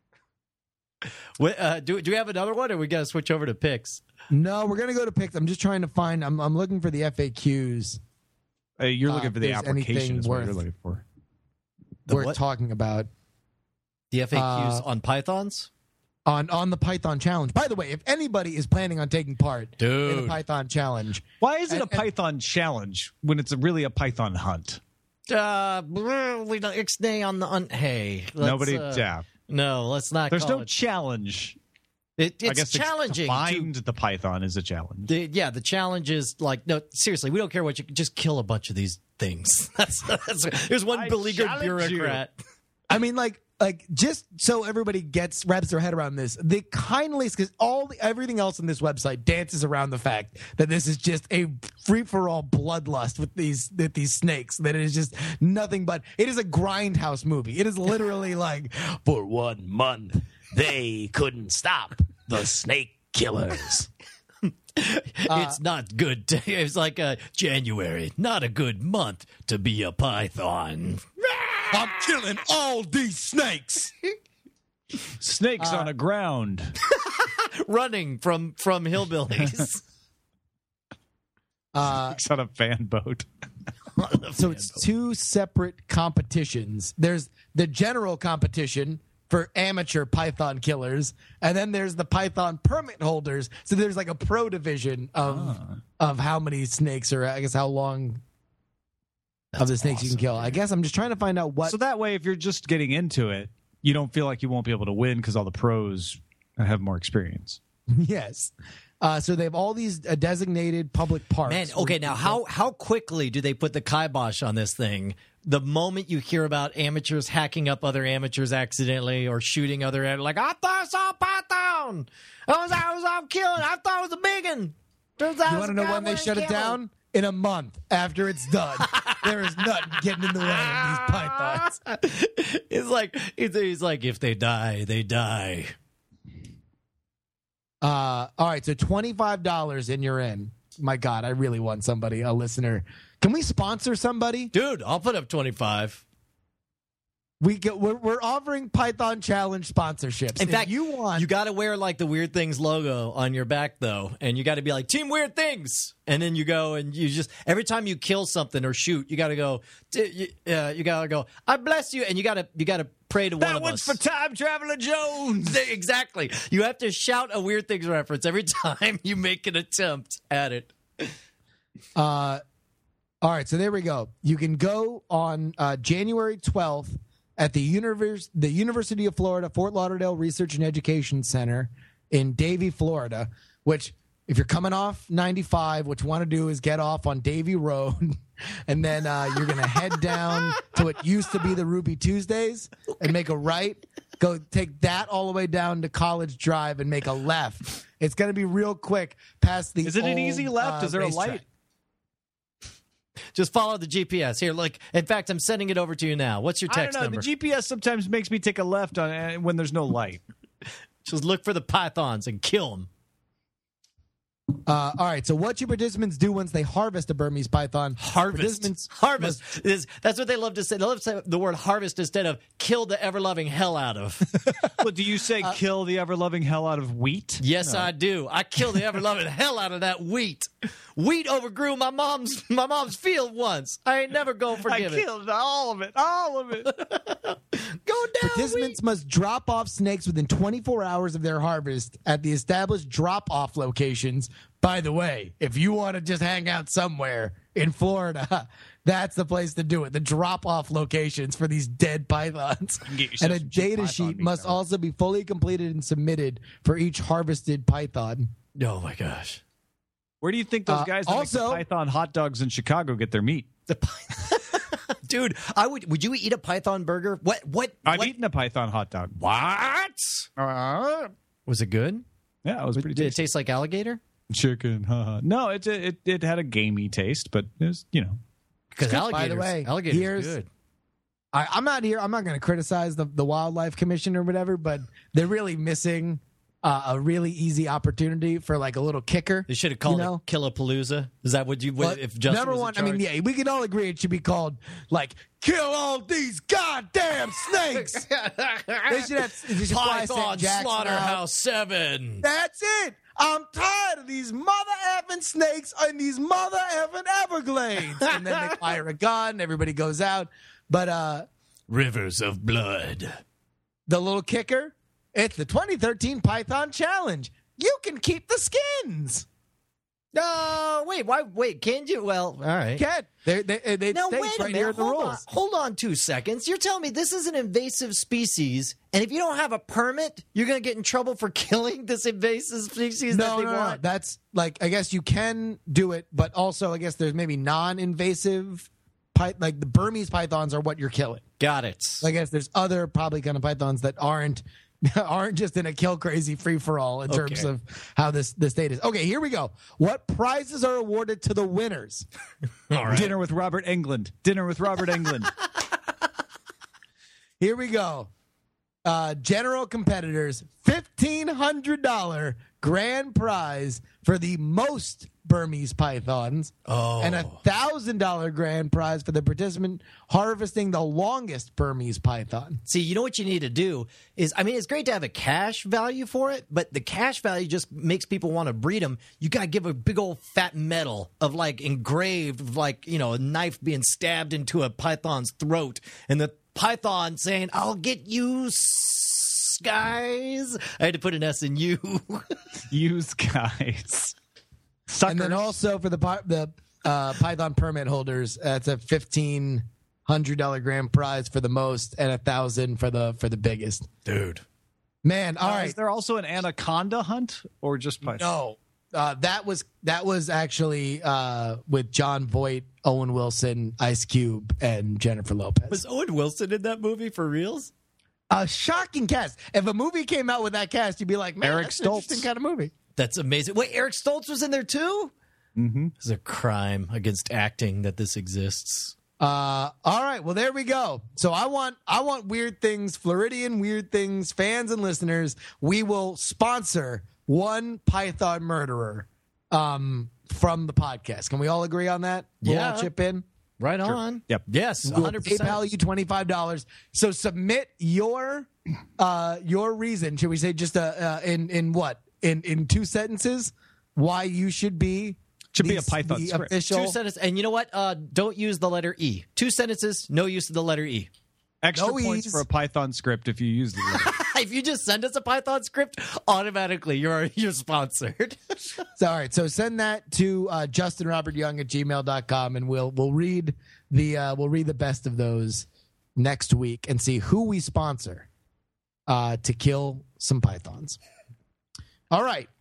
Do we have another one, or we got to switch over to picks? No, we're gonna go to picks. I'm just trying to find. I'm looking for the FAQs. You're looking for the application. Is what you're looking for. We're talking about the FAQs on pythons. On the Python challenge. By the way, if anybody is planning on taking part in the Python challenge, why is it a Python challenge when it's really a Python hunt? We don't ixnay on the hunt. Hey, nobody. Yeah. No, let's not. There's no challenge. It's challenging. To find the python is a challenge. The challenge is like, no, seriously, we don't care what you just kill a bunch of these things. There's one beleaguered bureaucrat. You. I mean, like just so everybody wraps their head around this, the kindliest, because everything else on this website dances around the fact that this is just a free for all bloodlust with these snakes. That it is just nothing but it is a grindhouse movie. It is literally like, for 1 month they couldn't stop the snake killers. It's not good. It's like January, not a good month to be a python. I'm killing all these snakes. Snakes on the ground. Running from hillbillies. Snakes on a fan boat. So it's 2 separate competitions. There's the general competition for amateur python killers, and then there's the python permit holders. So there's like a pro division of how many snakes, or I guess how long of the snakes you can kill. I guess I'm just trying to find out what. So that way, if you're just getting into it, you don't feel like you won't be able to win because all the pros have more experience. Yes. So they have all these designated public parks. Man, okay, now how quickly do they put the kibosh on this thing? The moment you hear about amateurs hacking up other amateurs accidentally or shooting other, like, I thought I saw a python. I was killing. I thought it was a big one. You want to know when they shut it down? In a month after it's done. There is nothing getting in the way of these pythons. It's like if they die, they die. All right, so $25 and you're in. My God, I really want somebody, a listener. Can we sponsor somebody? Dude, I'll put up 25. We're offering Python Challenge sponsorships. In fact, you got to wear like the Weird Things logo on your back though, and you got to be like Team Weird Things, and then you go and you just every time you kill something or shoot, you got to go. You got to go. I bless you, and you got to pray to one of us. That one's for Time Traveler Jones. Exactly. You have to shout a Weird Things reference every time you make an attempt at it. All right, so there we go. You can go on January 12th. At the University of Florida, Fort Lauderdale Research and Education Center in Davie, Florida, which if you're coming off 95, what you want to do is get off on Davie Road, and then you're going to head down to what used to be the Ruby Tuesdays and make a right. Go take that all the way down to College Drive and make a left. It's going to be real quick past the Is it an easy left? Is there a racetrack. light? Just follow the GPS. Here, look. In fact, I'm sending it over to you now. What's your text number? The GPS sometimes makes me take a left on when there's no light. Just look for the pythons and kill them. All right, so what do participants do once they harvest a Burmese python? Harvest. That's what they love to say. They love to say the word harvest instead of kill the ever-loving hell out of. Well, do you say kill the ever-loving hell out of wheat? Yes, no. I do. I kill the ever-loving hell out of that wheat. Wheat overgrew my mom's field once. I ain't never gonna forgive it. I killed all of it. All of it. Go Participants must drop off snakes within 24 hours of their harvest at the established drop-off locations. By the way, if you want to just hang out somewhere in Florida, that's the place to do it. The drop-off locations for these dead pythons. And a data sheet must also be fully completed and submitted for each harvested python. Oh, my gosh. Where do you think those guys that make the python hot dogs in Chicago get their meat? Dude, would you eat a python burger? What? I've eaten a python hot dog. What? Was it good? Yeah, it was pretty Did tasty. it taste like alligator? Chicken. No, it had a gamey taste, but it was, Because By the way, alligator's good. I'm not going to criticize the Wildlife Commission or whatever, but they're really missing a really easy opportunity for like a little kicker. They should have called it Killapalooza. Is that what you would if Justin number was in one? charge? Yeah, we can all agree it should be called like "Kill all these goddamn snakes." They should Python Slaughterhouse 7. That's it. I'm tired of these mother effing snakes in these mother effing Everglades. And then they fire a gun. Everybody goes out. But Rivers of blood. the little kicker. It's the 2013 Python Challenge. You can keep the skins. No, wait. Why? Wait, can you? Well, all right. Cat. They Now, states wait a right minute. here in the rules. Hold on 2 seconds. You're telling me this is an invasive species, and if you don't have a permit, you're going to get in trouble for killing this invasive species that they want? That's like, I guess you can do it, but also I guess there's maybe non-invasive, like the Burmese pythons are what you're killing. Got it. I guess there's other probably kind of pythons that aren't just in a kill crazy free for all in terms of how this state is. Okay, here we go. What prizes are awarded to the winners? All right. Dinner with Robert Englund. Here we go. General competitors, $1,500 grand prize for the most Burmese pythons, and $1,000 grand prize for the participant harvesting the longest Burmese python. See, you know what you need to do is, I mean, it's great to have a cash value for it, but the cash value just makes people want to breed them. You got to give a big old fat medal of like engraved, of like, you know, a knife being stabbed into a python's throat, and the python saying, "I'll get you, guys." I had to put an S in you. Use guys. Suckers. And then also for the python permit holders, that's a $1,500 grand prize for the most and $1,000 for the biggest. Dude. Man, all right. Is there also an anaconda hunt or just python? No, that was actually with John Voight, Owen Wilson, Ice Cube, and Jennifer Lopez. Was Owen Wilson in that movie for reals? A shocking cast. If a movie came out with that cast, you'd be like, man, Eric that's Stoltz. an interesting kind of movie. That's amazing. Wait, Eric Stoltz was in there too? Mm-hmm. It's a crime against acting that this exists. All right, well there we go. So I want Weird Things, Floridian Weird Things fans and listeners. We will sponsor one python murderer from the podcast. Can we all agree on that? We'll Yeah. all chip in. Right on. Yep. Yes, We'll 100%. PayPal you $25. So submit your reason. Should we say just in what in 2 sentences why you should be a Python the script. official 2 sentences. And you know what? Don't use the letter E. 2 sentences, no use of the letter E. Extra No points ease. for a Python script if you use the word. If you just send us a Python script, automatically you're sponsored. So, all right, so send that to justinrobertyoung@gmail.com, and we'll read the best of those next week and see who we sponsor to kill some pythons. All right,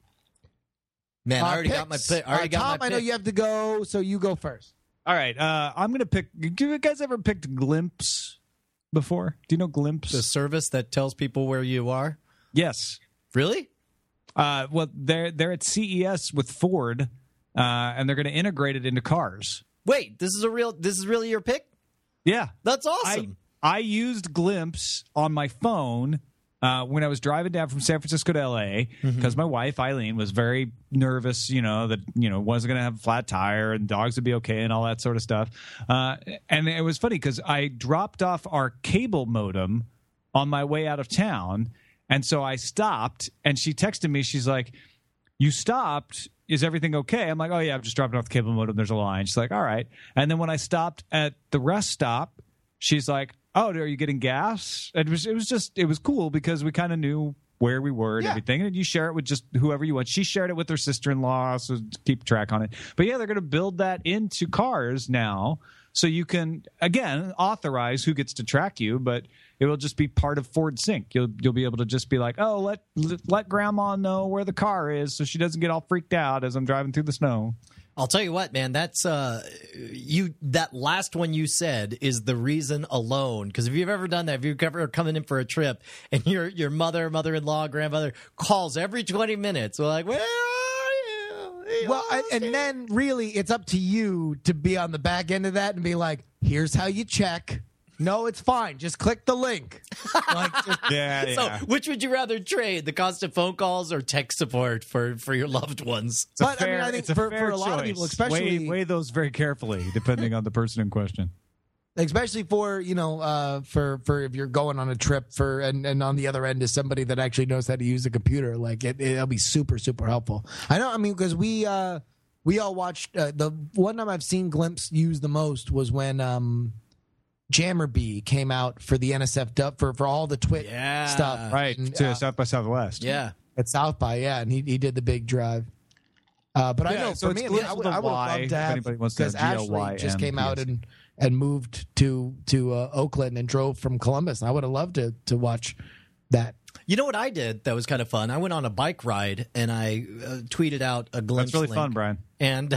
Man, I already got my picks. pick. I already got Tom, my I know pick. you have to go, so you go first. All right, I'm going to pick. Have you guys ever picked Glimpse before? Do you know Glimpse? The service that tells people where you are. Yes. Really? Well, they're at CES with Ford, and they're going to integrate it into cars. Wait, this is really your pick? Yeah, That's awesome. I used Glimpse on my phone when I was driving down from San Francisco to LA because my wife Eileen was very nervous, that wasn't going to have a flat tire and dogs would be okay and all that sort of stuff. And it was funny because I dropped off our cable modem on my way out of town, and so I stopped. And she texted me. She's like, "You stopped? Is everything okay?" I'm like, "Oh yeah, I'm just dropping off the cable modem. There's a line." She's like, "All right." And then when I stopped at the rest stop, she's like, "Oh, are you getting gas?" It was cool because we kind of knew where we were and everything, and you share it with just whoever you want. She shared it with her sister-in-law, so keep track on it. But yeah, they're going to build that into cars now, so you can again authorize who gets to track you, but it will just be part of Ford Sync. You'll be able to just be like, oh, let grandma know where the car is so she doesn't get all freaked out as I'm driving through the snow. I'll tell you what, man, that's that last one you said is the reason alone. Because if you've ever done that, if you've ever coming in for a trip and your mother-in-law, grandmother calls every 20 minutes, we're like, where are you? Well, and then really it's up to you to be on the back end of that and be like, here's how you check. No, it's fine. Just click the link. Yeah. So, which would you rather trade, the constant phone calls or tech support for your loved ones? But I think for a lot of people, especially weigh those very carefully, depending on the person in question. Especially for for if you're going on a trip and on the other end is somebody that actually knows how to use a computer, like it'll be super super helpful. I know. I mean, because we all watched the one time I've seen Glimpse use the most was when Jammerbee came out for the NSF for all the Twit stuff, right? And, to South by Southwest, at South by, and he did the big drive. But I know so for me, I would have loved to have, because Ashley just came out and moved to Oakland and drove from Columbus. I would have loved to watch that. You know what I did that was kind of fun? I went on a bike ride and I tweeted out a Glimpse. That's really link. fun, Brian. And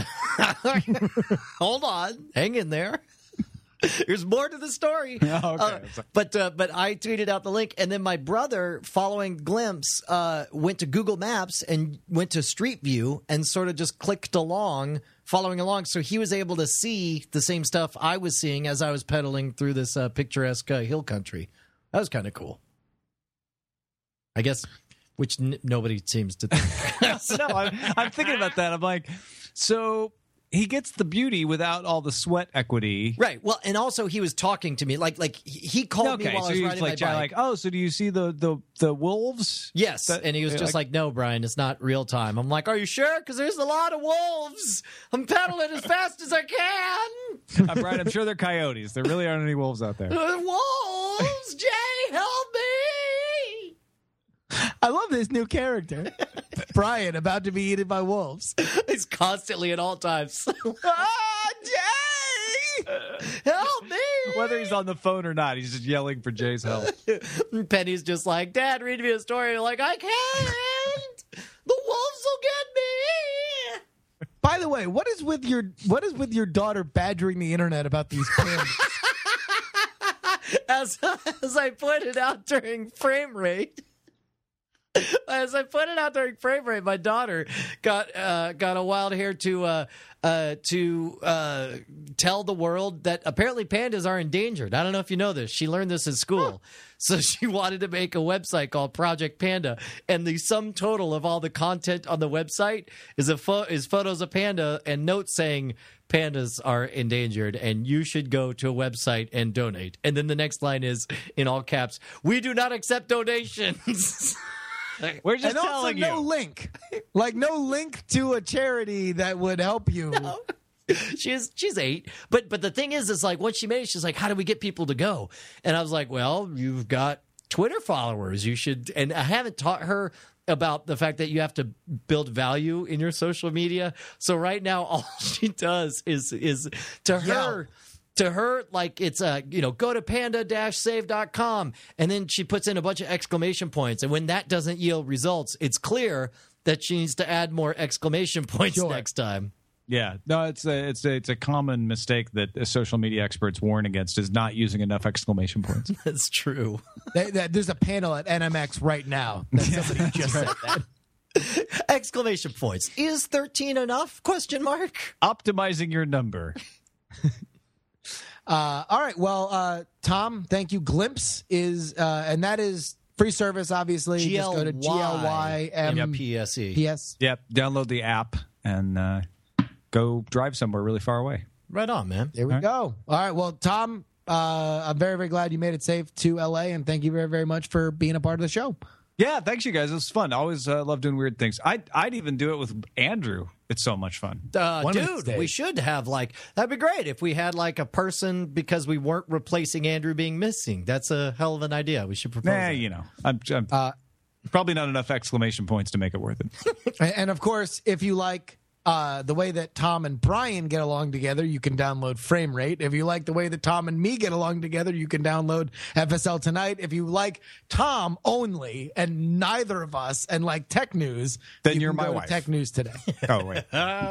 hold on, hang in there. There's more to the story. Okay. But I tweeted out the link, and then my brother, following Glimpse, went to Google Maps and went to Street View and sort of just clicked along, following along. So he was able to see the same stuff I was seeing as I was pedaling through this picturesque hill country. That was kind of cool. I guess, which nobody seems to think. No, I'm thinking about that. I'm like, so he gets the beauty without all the sweat equity. Right. Well, and also he was talking to me like he called me while I was riding my bike. Like, oh, so do you see the wolves? Yes. And he was just like, no, Brian, it's not real time. I'm like, are you sure? Because there's a lot of wolves. I'm pedaling as fast as I can. Brian, I'm sure they're coyotes. There really aren't any wolves out there. Wolves, Jay, help me. I love this new character. Brian, about to be eaten by wolves. He's constantly at all times. Jay! Help me! Whether he's on the phone or not, he's just yelling for Jay's help. Penny's just like, Dad, read me a story. Like, I can't! The wolves will get me! By the way, what is with your daughter badgering the internet about these pandas? As I pointed out during Frame Rate, my daughter got a wild hair to tell the world that apparently pandas are endangered. I don't know if you know this. She learned this in school. So she wanted to make a website called Project Panda, and the sum total of all the content on the website is photos of panda and notes saying pandas are endangered and you should go to a website and donate. And then the next line is in all caps, "We do not accept donations." We're just and also telling no you. link, like no link to a charity that would help you. No. She's 8, but the thing is like once she made it, she's like, how do we get people to go? And I was like, well, you've got Twitter followers, you should. And I haven't taught her about the fact that you have to build value in your social media. So right now, all she does is to her. To her, like it's go to panda-save.com, and then she puts in a bunch of exclamation points. And when that doesn't yield results, it's clear that she needs to add more exclamation points next time. Yeah, no, it's a common mistake that social media experts warn against is not using enough exclamation points. That's true. There's a panel at NMX right now that somebody just said that. Exclamation points. Is 13 enough? Question mark. Optimizing your number. All right. Well, Tom, thank you. Glimpse is, and that is free service, obviously. Just go to GLYMPSE. PS. Yep. Download the app and go drive somewhere really far away. Right on, man. There we go. All right. Well, Tom, I'm very, very glad you made it safe to LA, and thank you very, very much for being a part of the show. Yeah, thanks, you guys. It was fun. I always love doing weird things. I'd even do it with Andrew. It's so much fun. Dude, we should have that'd be great if we had a person, because we weren't replacing Andrew being missing. That's a hell of an idea. We should propose that. I'm probably not enough exclamation points to make it worth it. And of course, if you like the way that Tom and Brian get along together, you can download Frame Rate. If you like the way that Tom and me get along together, you can download FSL Tonight. If you like Tom only and neither of us and like Tech News, then you're my wife. Tech News Today. Oh, wait.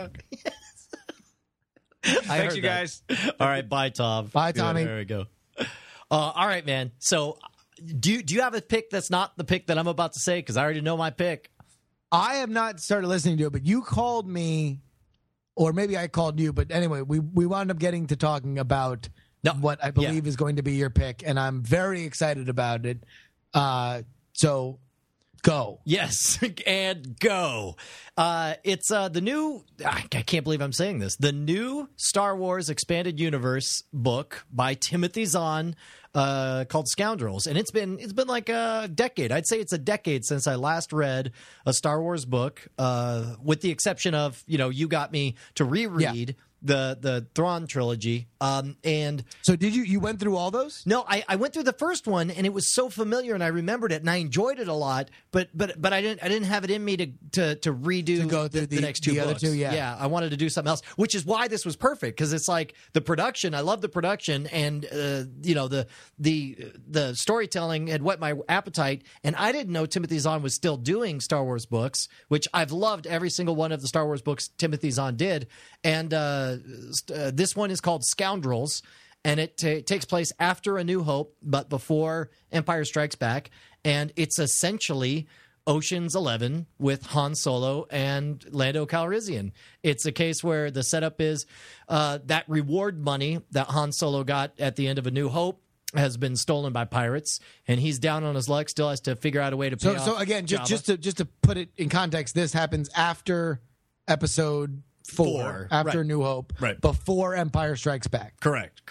Thanks, you guys. All right. Bye, Tom. Bye, Tommy. There we go. All right, man. So do you have a pick that's not the pick that I'm about to say? Because I already know my pick. I have not started listening to it, but you called me, or maybe I called you. But anyway, we wound up getting to talking about what I believe is going to be your pick, and I'm very excited about it. So go. Yes, and go. It's the new, I can't believe I'm saying this, the new Star Wars Expanded Universe book by Timothy Zahn, called Scoundrels. And it's been like a decade. I'd say it's a decade since I last read a Star Wars book, with the exception of, you got me to reread the Thrawn trilogy. And so did you went through all those? No, I went through the first one, and it was so familiar, and I remembered it, and I enjoyed it a lot. But I didn't have it in me to redo go through the next two other books. two. Yeah, I wanted to do something else, which is why this was perfect, because it's like the production. I love the production, and the storytelling had whet my appetite. And I didn't know Timothy Zahn was still doing Star Wars books, which I've loved every single one of the Star Wars books Timothy Zahn did. And this one is called Scoundrels, and it takes place after A New Hope, but before Empire Strikes Back. And it's essentially Ocean's 11 with Han Solo and Lando Calrissian. It's a case where the setup is that reward money that Han Solo got at the end of A New Hope has been stolen by pirates, and he's down on his luck, still has to figure out a way to pay off. So again, just to put it in context, this happens after Episode 4, after right. New Hope, right. Before Empire Strikes Back. Correct.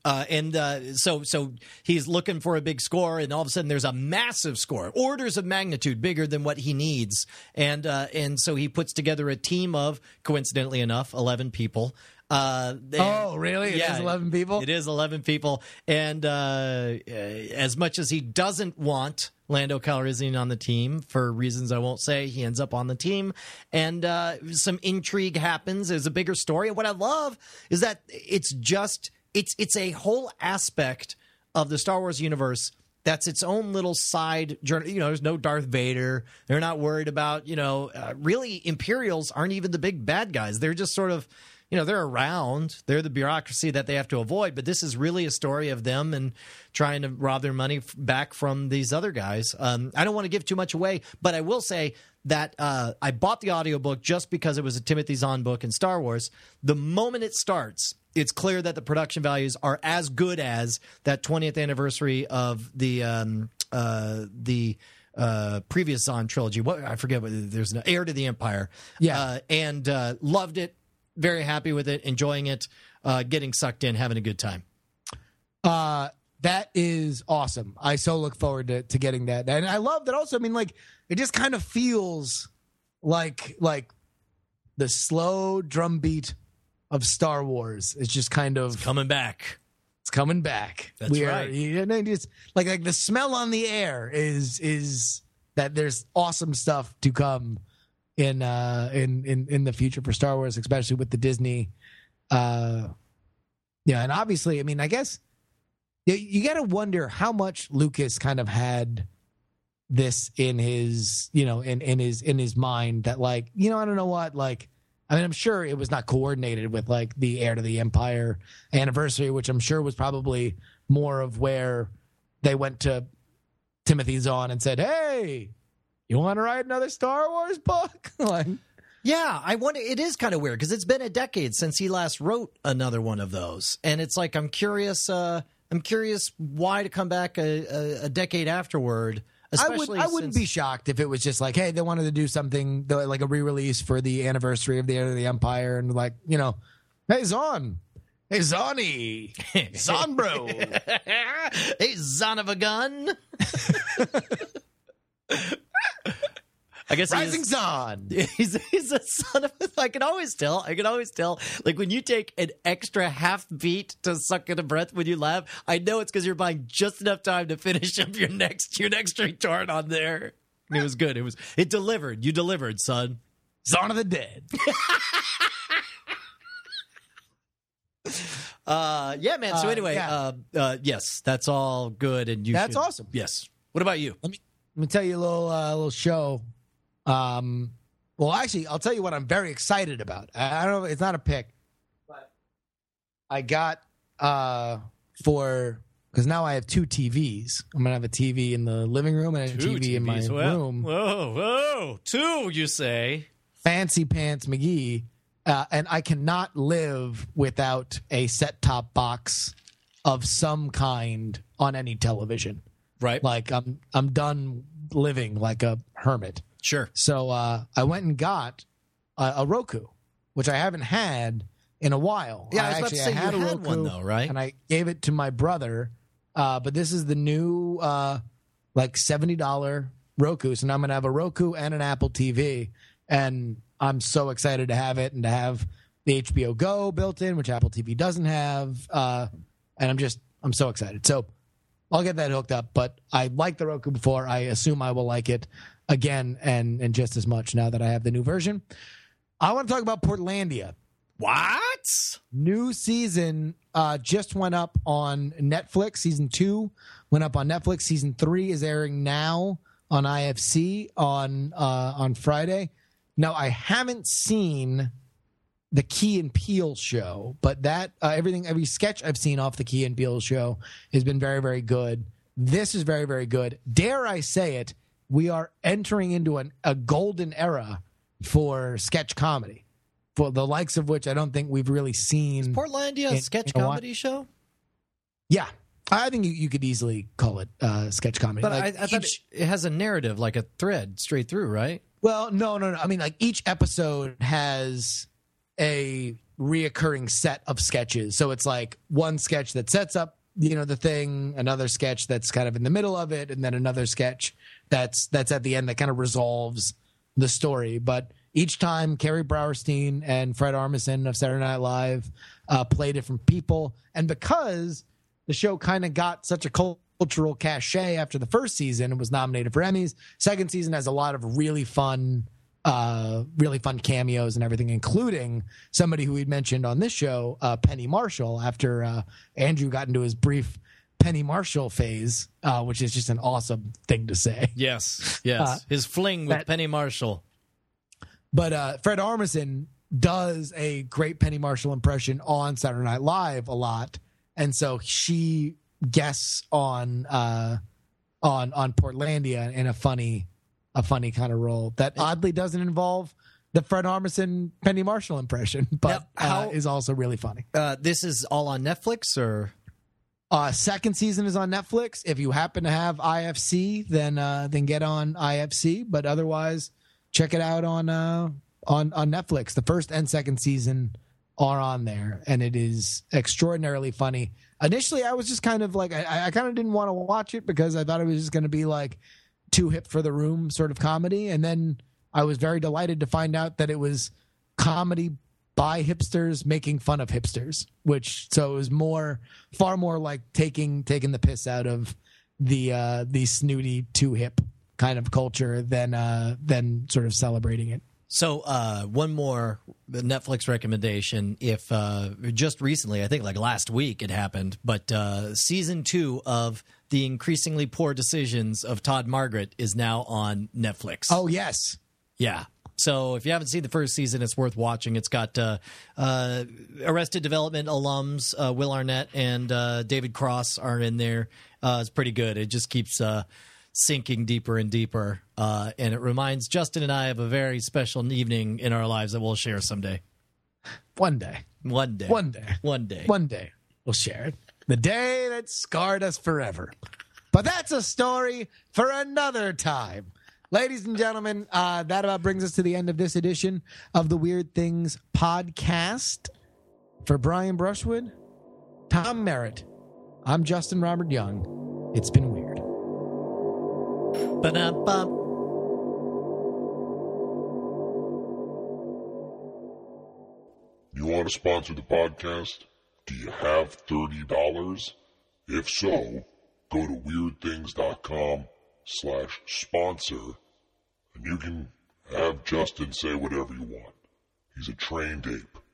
So he's looking for a big score, and all of a sudden there's a massive score, orders of magnitude bigger than what he needs, and so he puts together a team of, coincidentally enough, 11 people. Oh, really? It is 11 people? It is 11 people, and as much as he doesn't want Lando Calrissian on the team, for reasons I won't say, he ends up on the team, and some intrigue happens. There's a bigger story. And what I love is that it's a whole aspect of the Star Wars universe that's its own little side journey. There's no Darth Vader. They're not worried about, really Imperials aren't even the big bad guys. They're just sort of, they're around. They're the bureaucracy that they have to avoid. But this is really a story of them and trying to rob their money back from these other guys. I don't want to give too much away, but I will say that I bought the audiobook just because it was a Timothy Zahn book in Star Wars. The moment it starts, it's clear that the production values are as good as that 20th anniversary of the previous Zahn trilogy. I forget what there's no Heir to the Empire. Yeah, and loved it. Very happy with it, enjoying it, getting sucked in, having a good time. That is awesome. I so look forward to getting that. And I love that also. I mean, it just kind of feels like the slow drumbeat of Star Wars is just kind of coming back. It's coming back. That's right. Just like the smell on the air is that there's awesome stuff to come in the future for Star Wars, especially with the Disney. And obviously, I mean, I guess you got to wonder how much Lucas kind of had this in his, in his mind that I don't know what, I'm sure it was not coordinated with the Heir to the Empire anniversary, which I'm sure was probably more of where they went to Timothy Zahn and said, "Hey, you want to write another Star Wars book?" Yeah, I wonder. It is kind of weird because it's been a decade since he last wrote another one of those, and it's I'm curious. I'm curious why to come back a decade afterward. I wouldn't be shocked if it was just hey, they wanted to do something like a re-release for the anniversary of the Heir to the Empire, and hey Zahn, hey Zahny, Zahn bro, hey Zahn of a gun. I guess Rising Sun. He's a son of a... I can always tell. Like, when you take an extra half beat to suck in a breath when you laugh, I know it's because you're buying just enough time to finish up your next retard on there. It was good. It delivered. You delivered, son. Dawn of the Dead. Yeah, man. So anyway, yes, that's all good, and that's awesome. Yes. What about you? Let me tell you a little show. Well, actually, I'll tell you what I'm very excited about. I don't know. It's not a pick, but I got because now I have two TVs. I'm gonna have a TV in the living room and a TV in my room. Whoa, two, you say? Fancy Pants McGee, and I cannot live without a set-top box of some kind on any television. Right. Like I'm done living like a hermit. Sure. So I went and got a Roku, which I haven't had in a while. Yeah, I was about to say, I had you a had Roku, one though, right? And I gave it to my brother. But this is the new like $70 Roku. So now I'm going to have a Roku and an Apple TV. And I'm so excited to have it and to have the HBO Go built in, which Apple TV doesn't have. And I'm so excited. So I'll get that hooked up. But I liked the Roku before. I assume I will like it again and just as much now that I have the new version. I want to talk about Portlandia. What? New season just went up on Netflix. Season 2 went up on Netflix. Season 3 is airing now on IFC on Friday. Now, I haven't seen the Key and Peele show, but that every sketch I've seen off the Key and Peele show has been very, very good. This is very, very good. Dare I say it, we are entering into a golden era for sketch comedy, for the likes of which I don't think we've really seen. Is Portlandia a sketch comedy show? Yeah. I think you could easily call it sketch comedy. But like I thought it has a narrative, like a thread straight through, right? Well, no. I mean, like each episode has a reoccurring set of sketches. So it's like one sketch that sets up, the thing, another sketch that's kind of in the middle of it, and then another sketch that's at the end that kind of resolves the story. But each time, Carrie Browerstein and Fred Armisen of Saturday Night Live play different people. And because the show kind of got such a cultural cachet after the first season, it was nominated for Emmys. Second season has a lot of really fun cameos and everything, including somebody who we'd mentioned on this show, Penny Marshall, after Andrew got into his brief Penny Marshall phase, which is just an awesome thing to say. Yes. His fling with Penny Marshall. But Fred Armisen does a great Penny Marshall impression on Saturday Night Live a lot, and so she guests on Portlandia in a funny kind of role that oddly doesn't involve the Fred Armisen Penny Marshall impression, but is also really funny. This is all on Netflix, or second season is on Netflix. If you happen to have IFC, then get on IFC. But otherwise, check it out on Netflix. The first and second season are on there, and it is extraordinarily funny. Initially, I was just kind of like, I kind of didn't want to watch it because I thought it was just going to be like too hip for the room sort of comedy. And then I was very delighted to find out that it was comedy by hipsters making fun of hipsters, so it was far more like taking the piss out of the snooty, too hip kind of culture than sort of celebrating it. So one more Netflix recommendation. If just recently, I think like last week it happened, but season 2 of The Increasingly Poor Decisions of Todd Margaret is now on Netflix. Oh, yes. Yeah. So if you haven't seen the first season, it's worth watching. It's got Arrested Development alums, Will Arnett and David Cross are in there. It's pretty good. It just keeps sinking deeper and deeper. And it reminds Justin and I of a very special evening in our lives that we'll share someday. One day we'll share it. The day that scarred us forever. But that's a story for another time. Ladies and gentlemen, that about brings us to the end of this edition of the Weird Things podcast. For Brian Brushwood, Tom Merritt, I'm Justin Robert Young. It's been weird. Ba-dum-bum. want to sponsor the podcast? Do you have $30? If so, go to weirdthings.com/sponsor, and you can have Justin say whatever you want. He's a trained ape.